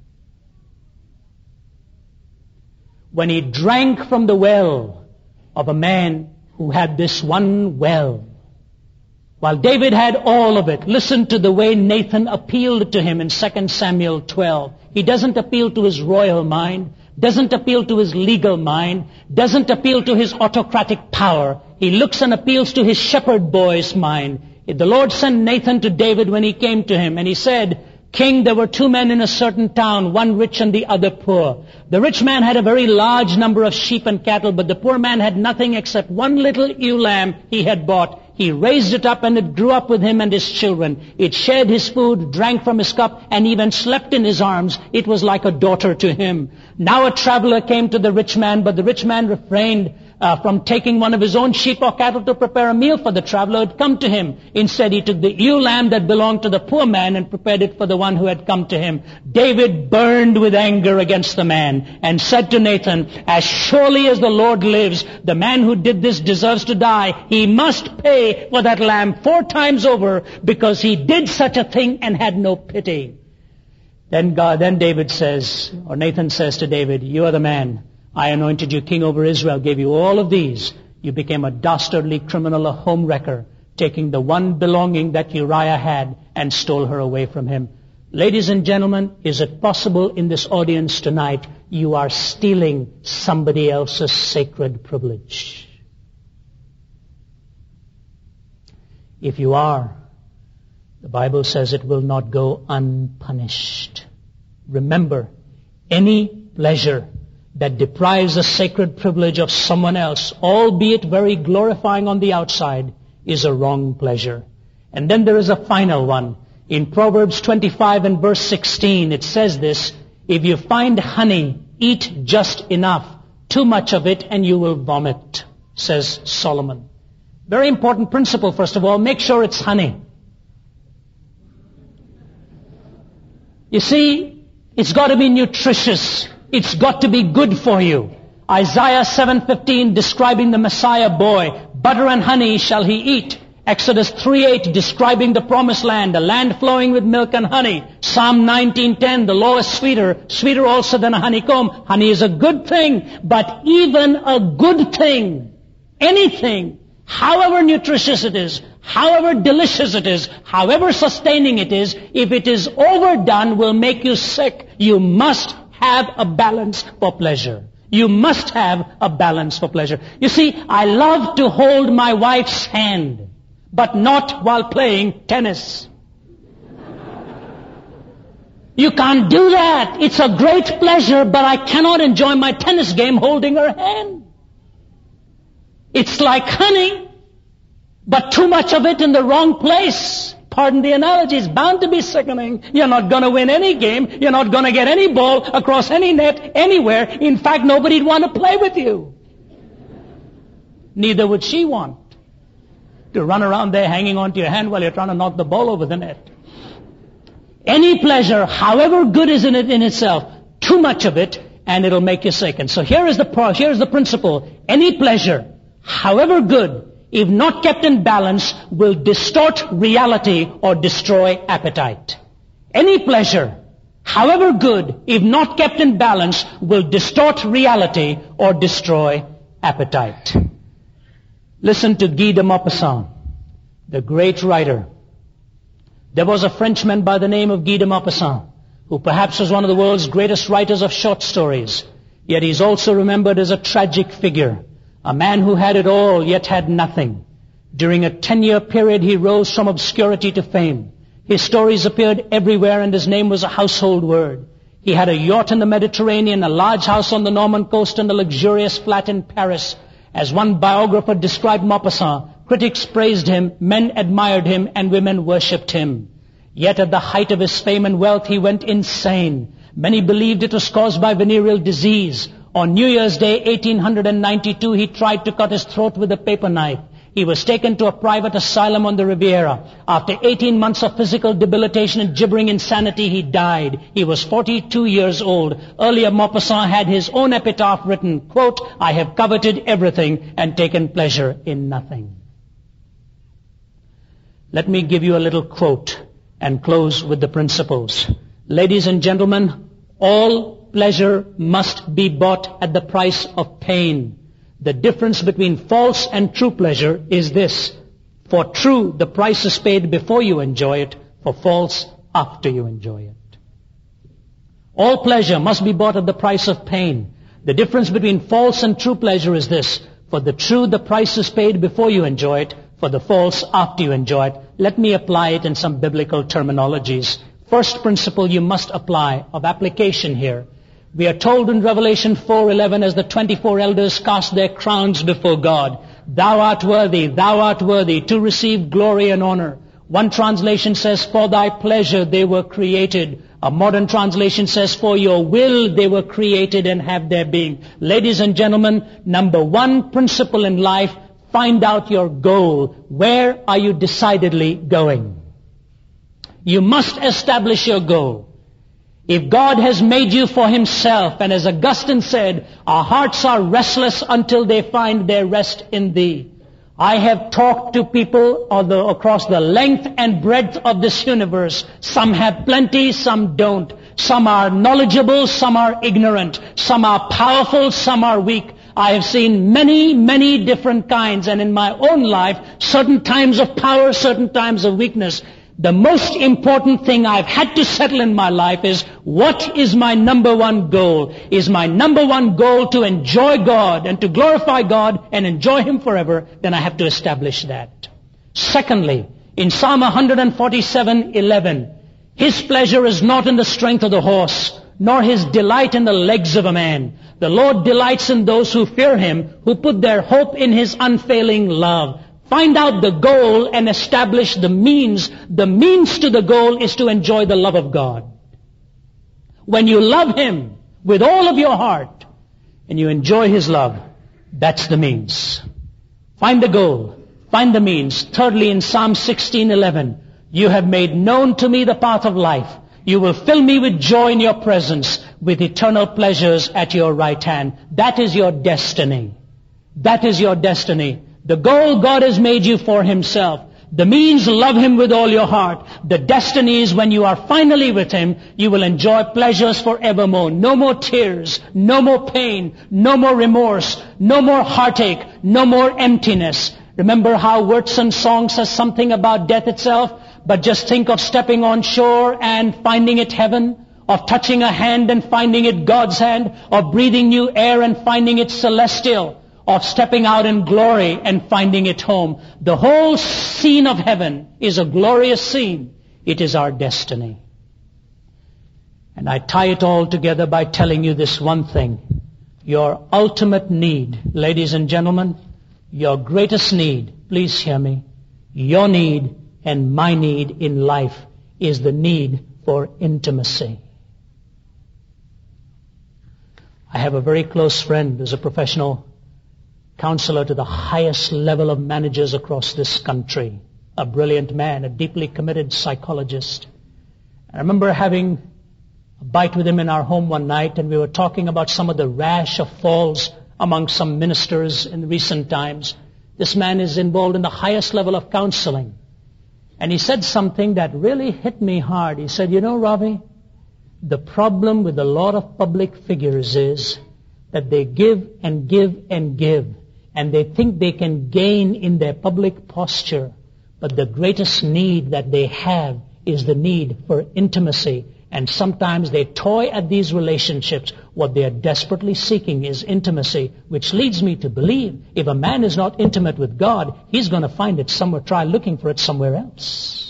When he drank from the well of a man who had this one well, while David had all of it. Listen to the way Nathan appealed to him in 2 Samuel 12. He doesn't appeal to his royal mind, doesn't appeal to his legal mind, doesn't appeal to his autocratic power. he looks and appeals to his shepherd boy's mind. The Lord sent Nathan to David when he came to him, and he said, King, there were two men in a certain town, one rich and the other poor. The rich man had a very large number of sheep and cattle, but the poor man had nothing except one little ewe lamb he had bought. He raised it up, and it grew up with him and his children. It shared his food, drank from his cup, and even slept in his arms. It was like a daughter to him. Now a traveler came to the rich man, but the rich man refrained from taking one of his own sheep or cattle to prepare a meal for the traveler who had come to him. Instead, he took the ewe lamb that belonged to the poor man and prepared it for the one who had come to him. David burned with anger against the man and said to Nathan, as surely as the Lord lives, the man who did this deserves to die. He must pay for that lamb 4 times over because he did such a thing and had no pity. Then David says, or Nathan says to David, you are the man. I anointed you king over Israel, gave you all of these. You became a dastardly criminal, a home wrecker, taking the one belonging that Uriah had and stole her away from him. Ladies and gentlemen, is it possible in this audience tonight you are stealing somebody else's sacred privilege? If you are, the Bible says it will not go unpunished. Remember, any pleasure that deprives the sacred privilege of someone else, albeit very glorifying on the outside, is a wrong pleasure. And then there is a final one. In Proverbs 25 and verse 16, it says this, if you find honey, eat just enough. Too much of it and you will vomit, says Solomon. Very important principle, first of all, make sure it's honey. You see, it's got to be nutritious. It's got to be good for you. Isaiah 7:15 describing the Messiah boy, butter and honey shall he eat. Exodus 3:8 describing the promised land, a land flowing with milk and honey. Psalm 19:10, the law is sweeter also than a honeycomb. Honey is a good thing, but even a good thing, anything, however nutritious it is, however delicious it is, however sustaining it is, if it is overdone, will make you sick. You must have a balance for pleasure. You must have a balance for pleasure. You see, I love to hold my wife's hand, but not while playing tennis. You can't do that. It's a great pleasure, but I cannot enjoy my tennis game holding her hand. It's like honey, but too much of it in the wrong place. Pardon the analogy, it's bound to be sickening. You're not going to win any game. You're not going to get any ball across any net anywhere. In fact, nobody'd want to play with you. Neither would she want to run around there hanging onto your hand while you're trying to knock the ball over the net. Any pleasure, however good is in it in itself, too much of it, and it'll make you sick. And so here's the principle. Any pleasure, however good, if not kept in balance, will distort reality or destroy appetite. Any pleasure, however good, if not kept in balance, will distort reality or destroy appetite. Listen to Guy de Maupassant, the great writer. There was a Frenchman by the name of Guy de Maupassant, who perhaps was one of the world's greatest writers of short stories. Yet he's also remembered as a tragic figure. A man who had it all, yet had nothing. During a 10-year period, he rose from obscurity to fame. His stories appeared everywhere, and his name was a household word. He had a yacht in the Mediterranean, a large house on the Norman coast, and a luxurious flat in Paris. As one biographer described Maupassant, critics praised him, men admired him, and women worshipped him. Yet at the height of his fame and wealth, he went insane. Many believed it was caused by venereal disease. On New Year's Day, 1892, he tried to cut his throat with a paper knife. He was taken to a private asylum on the Riviera. After 18 months of physical debilitation and gibbering insanity, he died. He was 42 years old. Earlier, Maupassant had his own epitaph written, quote, I have coveted everything and taken pleasure in nothing. Let me give you a little quote and close with the principles. Ladies and gentlemen, all pleasure must be bought at the price of pain. The difference between false and true pleasure is this. For true, the price is paid before you enjoy it. For false, after you enjoy it. All pleasure must be bought at the price of pain. The difference between false and true pleasure is this. For the true, the price is paid before you enjoy it. For the false, after you enjoy it. Let me apply it in some biblical terminologies. First principle you must apply of application here. We are told in Revelation 4:11 as the 24 elders cast their crowns before God, thou art worthy to receive glory and honor. One translation says, for thy pleasure they were created. A modern translation says, for your will they were created and have their being. Ladies and gentlemen, number one principle in life, find out your goal. Where are you decidedly going? You must establish your goal. If God has made you for Himself, and as Augustine said, our hearts are restless until they find their rest in Thee. I have talked to people across the length and breadth of this universe. Some have plenty, some don't. Some are knowledgeable, some are ignorant. Some are powerful, some are weak. I have seen many, many different kinds, and in my own life, certain times of power, certain times of weakness. The most important thing I've had to settle in my life is, what is my number one goal? Is my number one goal to enjoy God and to glorify God and enjoy Him forever? Then I have to establish that. Secondly, in Psalm 147:11, His pleasure is not in the strength of the horse, nor His delight in the legs of a man. The Lord delights in those who fear Him, who put their hope in His unfailing love. Find out the goal and establish the means. The means to the goal is to enjoy the love of God. When you love Him with all of your heart and you enjoy His love, that's the means. Find the goal. Find the means. Thirdly, in Psalm 16:11, you have made known to me the path of life. You will fill me with joy in your presence, with eternal pleasures at your right hand. That is your destiny. That is your destiny. The goal, God has made you for Himself. The means, love Him with all your heart. The destiny is, when you are finally with Him, you will enjoy pleasures forevermore. No more tears, no more pain, no more remorse, no more heartache, no more emptiness. Remember how Wurtson's song says something about death itself? But just think of stepping on shore and finding it heaven, of touching a hand and finding it God's hand, of breathing new air and finding it celestial, of stepping out in glory and finding it home. The whole scene of heaven is a glorious scene. It is our destiny. And I tie it all together by telling you this one thing. Your ultimate need, ladies and gentlemen, your greatest need, please hear me, your need and my need in life is the need for intimacy. I have a very close friend who's a professional counselor to the highest level of managers across this country. A brilliant man, a deeply committed psychologist. I remember having a bite with him in our home one night, and we were talking about some of the rash of falls among some ministers in recent times. This man is involved in the highest level of counseling. And he said something that really hit me hard. He said, you know, Ravi, the problem with a lot of public figures is that they give and give and give. And they think they can gain in their public posture. But the greatest need that they have is the need for intimacy. And sometimes they toy at these relationships. What they are desperately seeking is intimacy, which leads me to believe if a man is not intimate with God, he's going to find it somewhere, try looking for it somewhere else.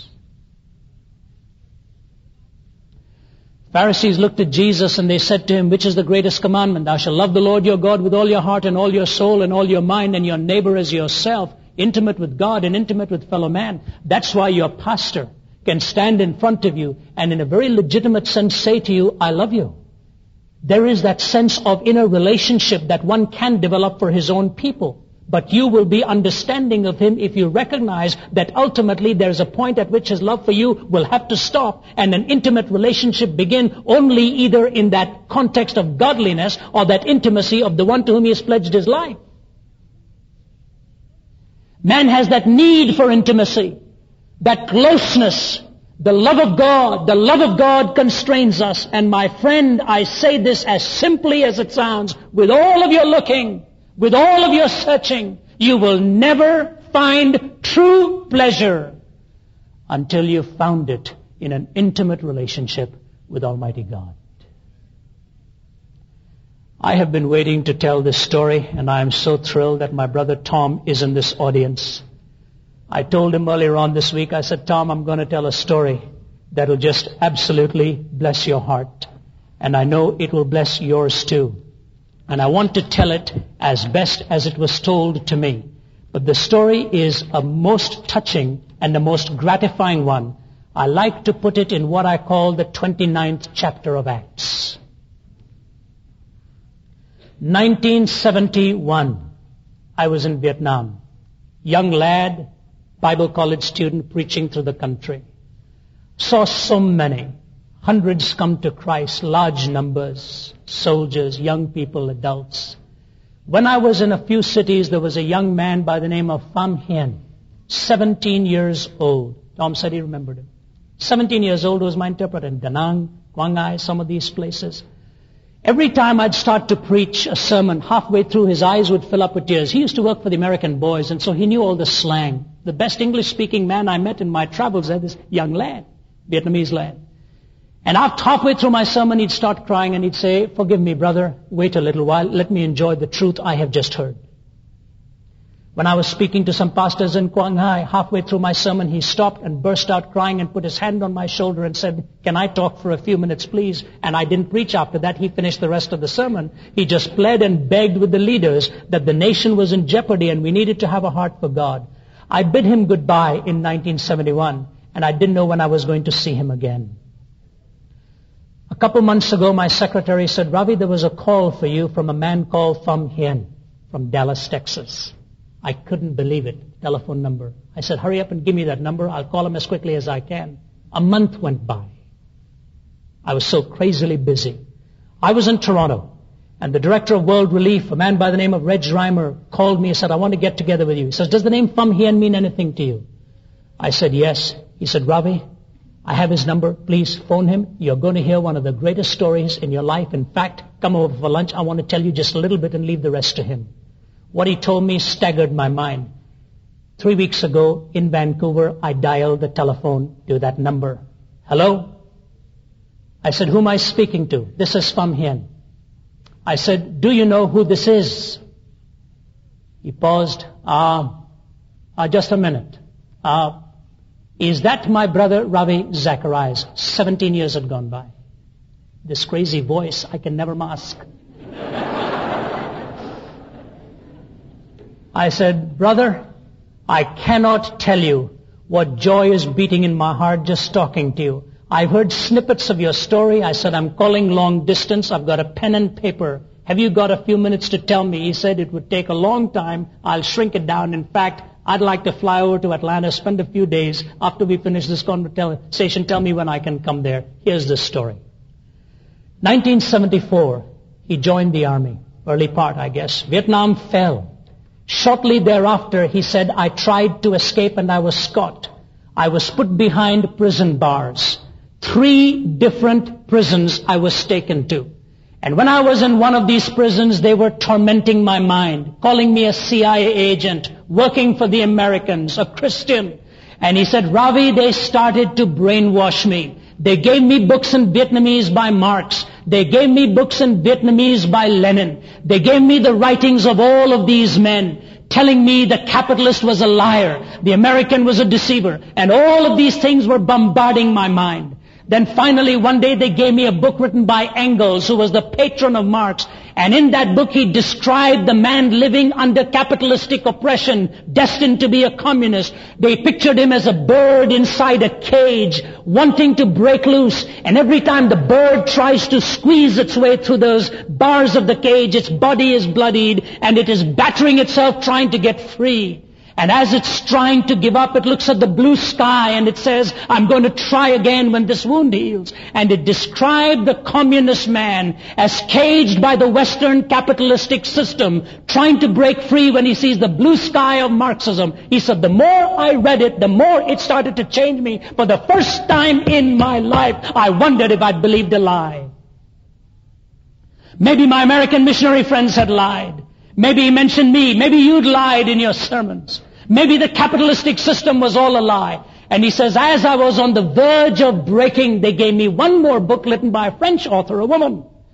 Pharisees looked at Jesus and they said to Him, which is the greatest commandment? Thou shalt love the Lord your God with all your heart and all your soul and all your mind, and your neighbor as yourself. Intimate with God and intimate with fellow man. That's why your pastor can stand in front of you and in a very legitimate sense say to you, I love you. There is that sense of inner relationship that one can develop for his own people. But you will be understanding of Him if you recognize that ultimately there is a point at which His love for you will have to stop and an intimate relationship begin only either in that context of godliness or that intimacy of the one to whom He has pledged His life. Man has that need for intimacy, that closeness. The love of God constrains us. And my friend, I say this as simply as it sounds, with all of your looking, with all of your searching, you will never find true pleasure until you've found it in an intimate relationship with Almighty God. I have been waiting to tell this story, and I am so thrilled that my brother Tom is in this audience. I told him earlier on this week, I said, Tom, I'm going to tell a story that will just absolutely bless your heart. And I know it will bless yours too. And I want to tell it as best as it was told to me. But the story is a most touching and the most gratifying one. I like to put it in what I call the 29th chapter of Acts. 1971, I was in Vietnam. Young lad, Bible college student preaching through the country. Saw so many. Hundreds come to Christ, large numbers, soldiers, young people, adults. When I was in a few cities, there was a young man by the name of Pham Hien, 17 years old. Tom said he remembered him. 17 years old was my interpreter in Da Nang, Quang Ngai, some of these places. Every time I'd start to preach a sermon, halfway through his eyes would fill up with tears. He used to work for the American boys, and so he knew all the slang. The best English-speaking man I met in my travels had this young lad, Vietnamese lad. And after halfway through my sermon, he'd start crying and he'd say, forgive me, brother, wait a little while, let me enjoy the truth I have just heard. When I was speaking to some pastors in Quang Hai, halfway through my sermon, he stopped and burst out crying and put his hand on my shoulder and said, can I talk for a few minutes, please? And I didn't preach after that. He finished the rest of the sermon. He just pled and begged with the leaders that the nation was in jeopardy and we needed to have a heart for God. I bid him goodbye in 1971, and I didn't know when I was going to see him again. A couple months ago, my secretary said, Ravi, there was a call for you from a man called Pham Hien from Dallas, Texas. I couldn't believe it. Telephone number. I said, hurry up and give me that number. I'll call him as quickly as I can. A month went by. I was so crazily busy. I was in Toronto, and the director of World Relief, a man by the name of Reg Reimer, called me and said, I want to get together with you. He says, does the name Pham Hien mean anything to you? I said, yes. He said, Ravi, I have his number. Please phone him. You're going to hear one of the greatest stories in your life. In fact, come over for lunch. I want to tell you just a little bit and leave the rest to him. What he told me staggered my mind. 3 weeks ago in Vancouver, I dialed the telephone to that number. Hello? I said, who am I speaking to? This is Pham Hien. I said, do you know who this is? He paused. Just a minute. Is that my brother Ravi Zacharias? 17 years had gone by. This crazy voice I can never mask. I said, brother, I cannot tell you what joy is beating in my heart just talking to you. I've heard snippets of your story. I said, I'm calling long distance. I've got a pen and paper. Have you got a few minutes to tell me? He said, it would take a long time. I'll shrink it down. In fact, I'd like to fly over to Atlanta, spend a few days. After we finish this conversation, tell me when I can come there. Here's the story. 1974, he joined the army. Early part, I guess. Vietnam fell. Shortly thereafter, he said, I tried to escape and I was caught. I was put behind prison bars. 3 different prisons I was taken to. And when I was in one of these prisons, they were tormenting my mind, calling me a CIA agent, working for the Americans, a Christian. And he said, Ravi, they started to brainwash me. They gave me books in Vietnamese by Marx. They gave me books in Vietnamese by Lenin. They gave me the writings of all of these men, telling me the capitalist was a liar, the American was a deceiver, and all of these things were bombarding my mind. Then finally one day they gave me a book written by Engels, who was the patron of Marx. And in that book he described the man living under capitalistic oppression, destined to be a communist. They pictured him as a bird inside a cage, wanting to break loose. And every time the bird tries to squeeze its way through those bars of the cage, its body is bloodied and it is battering itself trying to get free. And as it's trying to give up, it looks at the blue sky and it says, I'm going to try again when this wound heals. And it described the communist man as caged by the Western capitalistic system, trying to break free when he sees the blue sky of Marxism. He said, the more I read it, the more it started to change me. For the first time in my life, I wondered if I'd believed a lie. Maybe my American missionary friends had lied. Maybe he mentioned me. Maybe you'd lied in your sermons. Maybe the capitalistic system was all a lie. And he says, as I was on the verge of breaking, they gave me one more book written by a French author, a woman.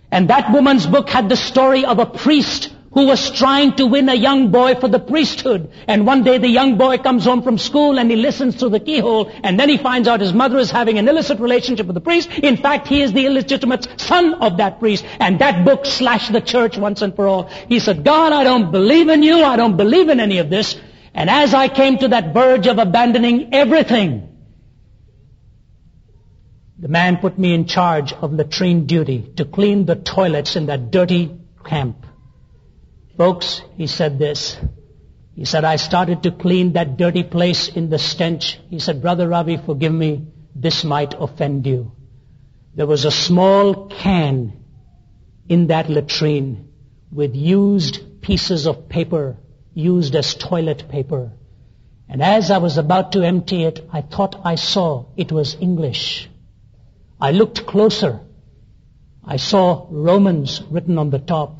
And that woman's book had the story of a priest who was trying to win a young boy for the priesthood. And one day the young boy comes home from school and he listens through the keyhole, and then he finds out his mother is having an illicit relationship with the priest. In fact, he is the illegitimate son of that priest. And that book slashed the church once and for all. He said, God, I don't believe in you. I don't believe in any of this. And as I came to that verge of abandoning everything, the man put me in charge of latrine duty to clean the toilets in that dirty camp. Folks, he said this. He said, I started to clean that dirty place in the stench. He said, Brother Ravi, forgive me. This might offend you. There was a small can in that latrine with used pieces of paper, used as toilet paper. And as I was about to empty it, I thought I saw it was English. I looked closer. I saw Romans written on the top.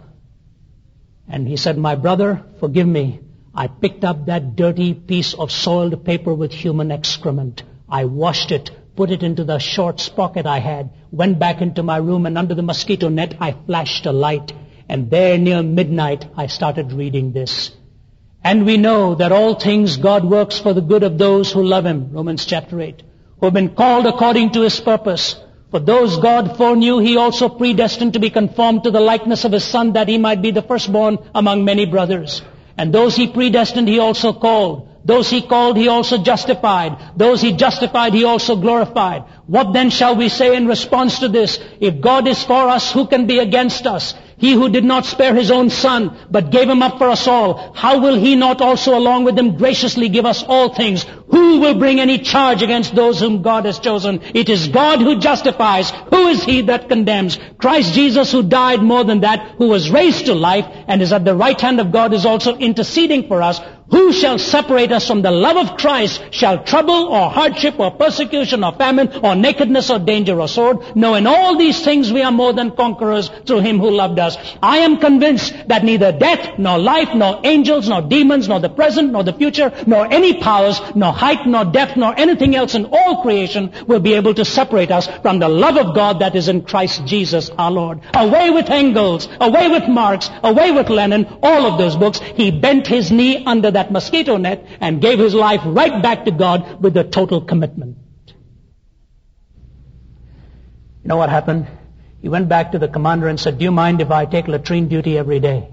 And he said, my brother, forgive me. I picked up that dirty piece of soiled paper with human excrement. I washed it, put it into the shorts pocket I had, went back into my room, and under the mosquito net I flashed a light. And there near midnight I started reading this. And we know that all things God works for the good of those who love Him, Romans chapter 8, who have been called according to His purpose. For those God foreknew, He also predestined to be conformed to the likeness of His Son, that He might be the firstborn among many brothers. And those He predestined, He also called. Those He called, He also justified. Those He justified, He also glorified. What then shall we say in response to this? If God is for us, who can be against us? He who did not spare His own Son, but gave Him up for us all, how will He not also along with Him graciously give us all things? Who will bring any charge against those whom God has chosen? It is God who justifies. Who is he that condemns? Christ Jesus, who died, more than that, who was raised to life and is at the right hand of God, is also interceding for us. Who shall separate us from the love of Christ? Shall trouble or hardship or persecution or famine or nakedness or danger or sword? No, in all these things we are more than conquerors through Him who loved us. I am convinced that neither death, nor life, nor angels, nor demons, nor the present, nor the future, nor any powers, nor height, nor depth, nor anything else in all creation will be able to separate us from the love of God that is in Christ Jesus our Lord. Away with Engels, away with Marx, away with Lenin, all of those books. He bent his knee under that mosquito net and gave his life right back to God with a total commitment. You know what happened? He went back to the commander and said, do you mind if I take latrine duty every day?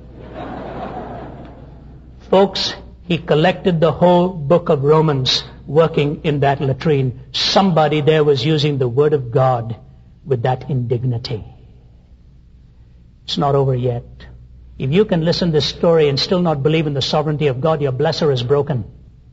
Folks, he collected the whole book of Romans working in that latrine. Somebody there was using the Word of God with that indignity. It's not over yet. If you can listen to this story and still not believe in the sovereignty of God, your blesser is broken.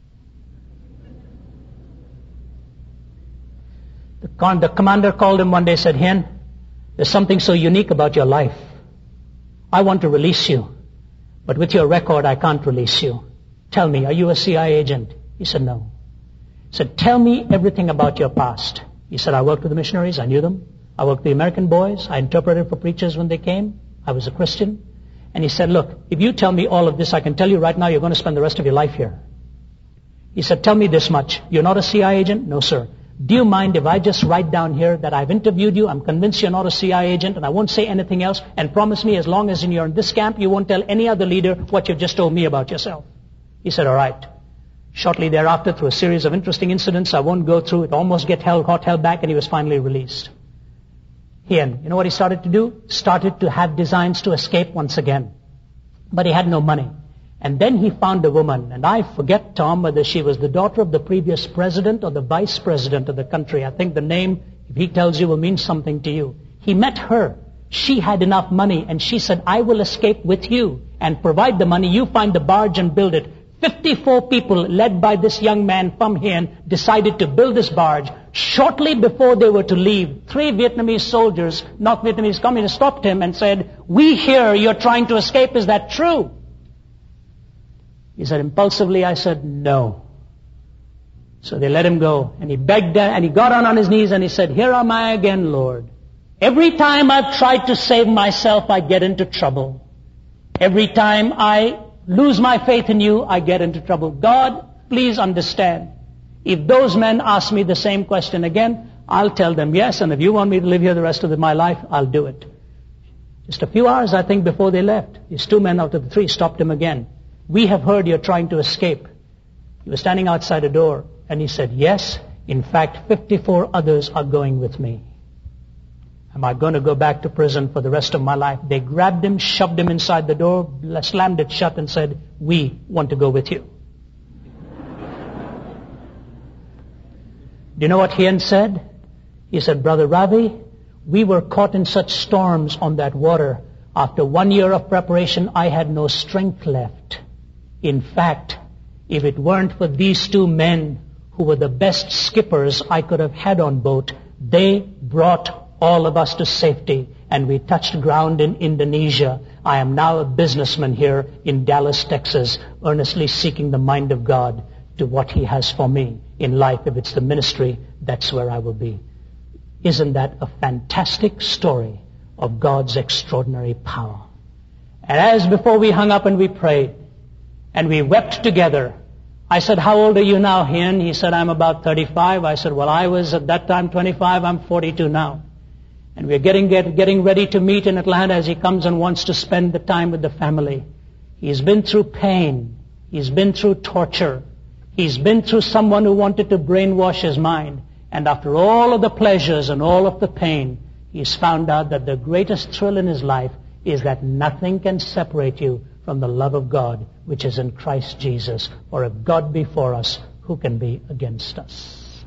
The commander called him one day and said, Hen, there's something so unique about your life. I want to release you, but with your record, I can't release you. Tell me, are you a CIA agent? He said, no. He said, tell me everything about your past. He said, I worked with the missionaries. I knew them. I worked with the American boys. I interpreted for preachers when they came. I was a Christian. And he said, look, if you tell me all of this, I can tell you right now you're going to spend the rest of your life here. He said, tell me this much. You're not a CIA agent? No, sir. Do you mind if I just write down here that I've interviewed you, I'm convinced you're not a CIA agent, and I won't say anything else, and promise me as long as you're in this camp, you won't tell any other leader what you've just told me about yourself? He said, all right. Shortly thereafter, through a series of interesting incidents, I won't go through it, almost got held back, and he was finally released. You know what he started to do? Started to have designs to escape once again. But he had no money. And then he found a woman, and I forget, Tom, whether she was the daughter of the previous president or the vice president of the country. I think the name, if he tells you, will mean something to you. He met her. She had enough money, and she said, I will escape with you and provide the money. You find the barge and build it. 54 people, led by this young man from Hien, decided to build this barge. Shortly before they were to leave, 3 Vietnamese soldiers, not Vietnamese communists, stopped him and said, we hear you're trying to escape. Is that true? He said, impulsively, I said, no. So they let him go, and he begged them, and he got on his knees, and he said, here am I again, Lord. Every time I've tried to save myself, I get into trouble. Every time I lose my faith in you, I get into trouble. God, please understand. If those men ask me the same question again, I'll tell them yes, and if you want me to live here the rest of my life, I'll do it. Just a few hours, I think, before they left, these 2 men out of the 3 stopped him again. "We have heard you're trying to escape." He was standing outside a door, and he said, "Yes, in fact, 54 others are going with me." Am I going to go back to prison for the rest of my life? They grabbed him, shoved him inside the door, slammed it shut, and said, "We want to go with you." Do you know what Hien said? He said, "Brother Ravi, we were caught in such storms on that water. After 1 year of preparation, I had no strength left. In fact, if it weren't for these 2 men who were the best skippers I could have had on boat, they brought all of us to safety, and we touched ground in Indonesia. I am now a businessman here in Dallas, Texas, earnestly seeking the mind of God to what He has for me in life. If it's the ministry, that's where I will be." Isn't that a fantastic story of God's extraordinary power? And as before we hung up and we prayed, and we wept together, I said, "How old are you now, Hien?" He said, "I'm about 35. I said, "Well, I was at that time 25. I'm 42 now." And we're getting ready to meet in Atlanta as he comes and wants to spend the time with the family. He's been through pain. He's been through torture. He's been through someone who wanted to brainwash his mind. And after all of the pleasures and all of the pain, he's found out that the greatest thrill in his life is that nothing can separate you from the love of God, which is in Christ Jesus. For if God be for us, who can be against us?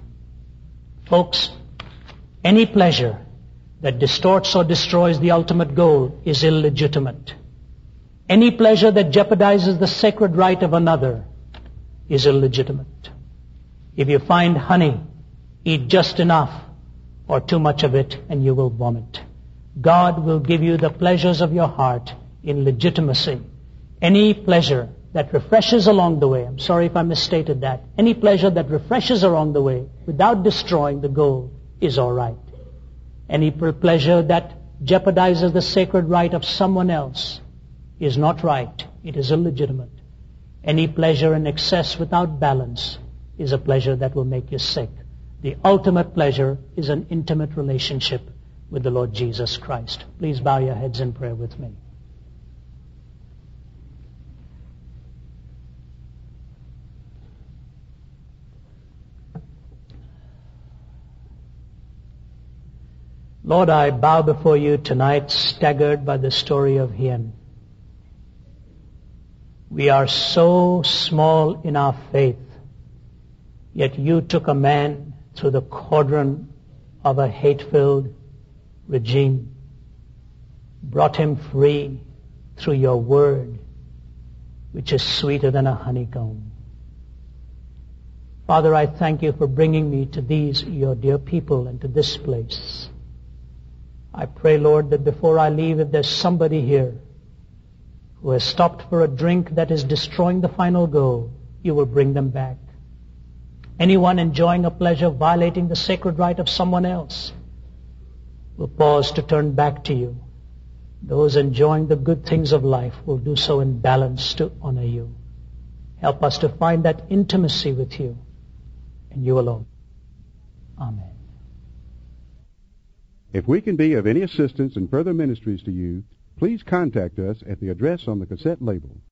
Folks, any pleasure that distorts or destroys the ultimate goal is illegitimate. Any pleasure that jeopardizes the sacred right of another is illegitimate. If you find honey, eat just enough or too much of it and you will vomit. God will give you the pleasures of your heart in legitimacy. Any pleasure that refreshes along the way, I'm sorry if I misstated that, any pleasure that refreshes along the way without destroying the goal is all right. Any pleasure that jeopardizes the sacred right of someone else is not right. It is illegitimate. Any pleasure in excess without balance is a pleasure that will make you sick. The ultimate pleasure is an intimate relationship with the Lord Jesus Christ. Please bow your heads in prayer with me. Lord, I bow before you tonight, staggered by the story of Hien. We are so small in our faith, yet you took a man through the cauldron of a hate-filled regime, brought him free through your word, which is sweeter than a honeycomb. Father, I thank you for bringing me to these, your dear people, and to this place. I pray, Lord, that before I leave, if there's somebody here who has stopped for a drink that is destroying the final goal, you will bring them back. Anyone enjoying a pleasure violating the sacred right of someone else will pause to turn back to you. Those enjoying the good things of life will do so in balance to honor you. Help us to find that intimacy with you and you alone. Amen. If we can be of any assistance in further ministries to you, please contact us at the address on the cassette label.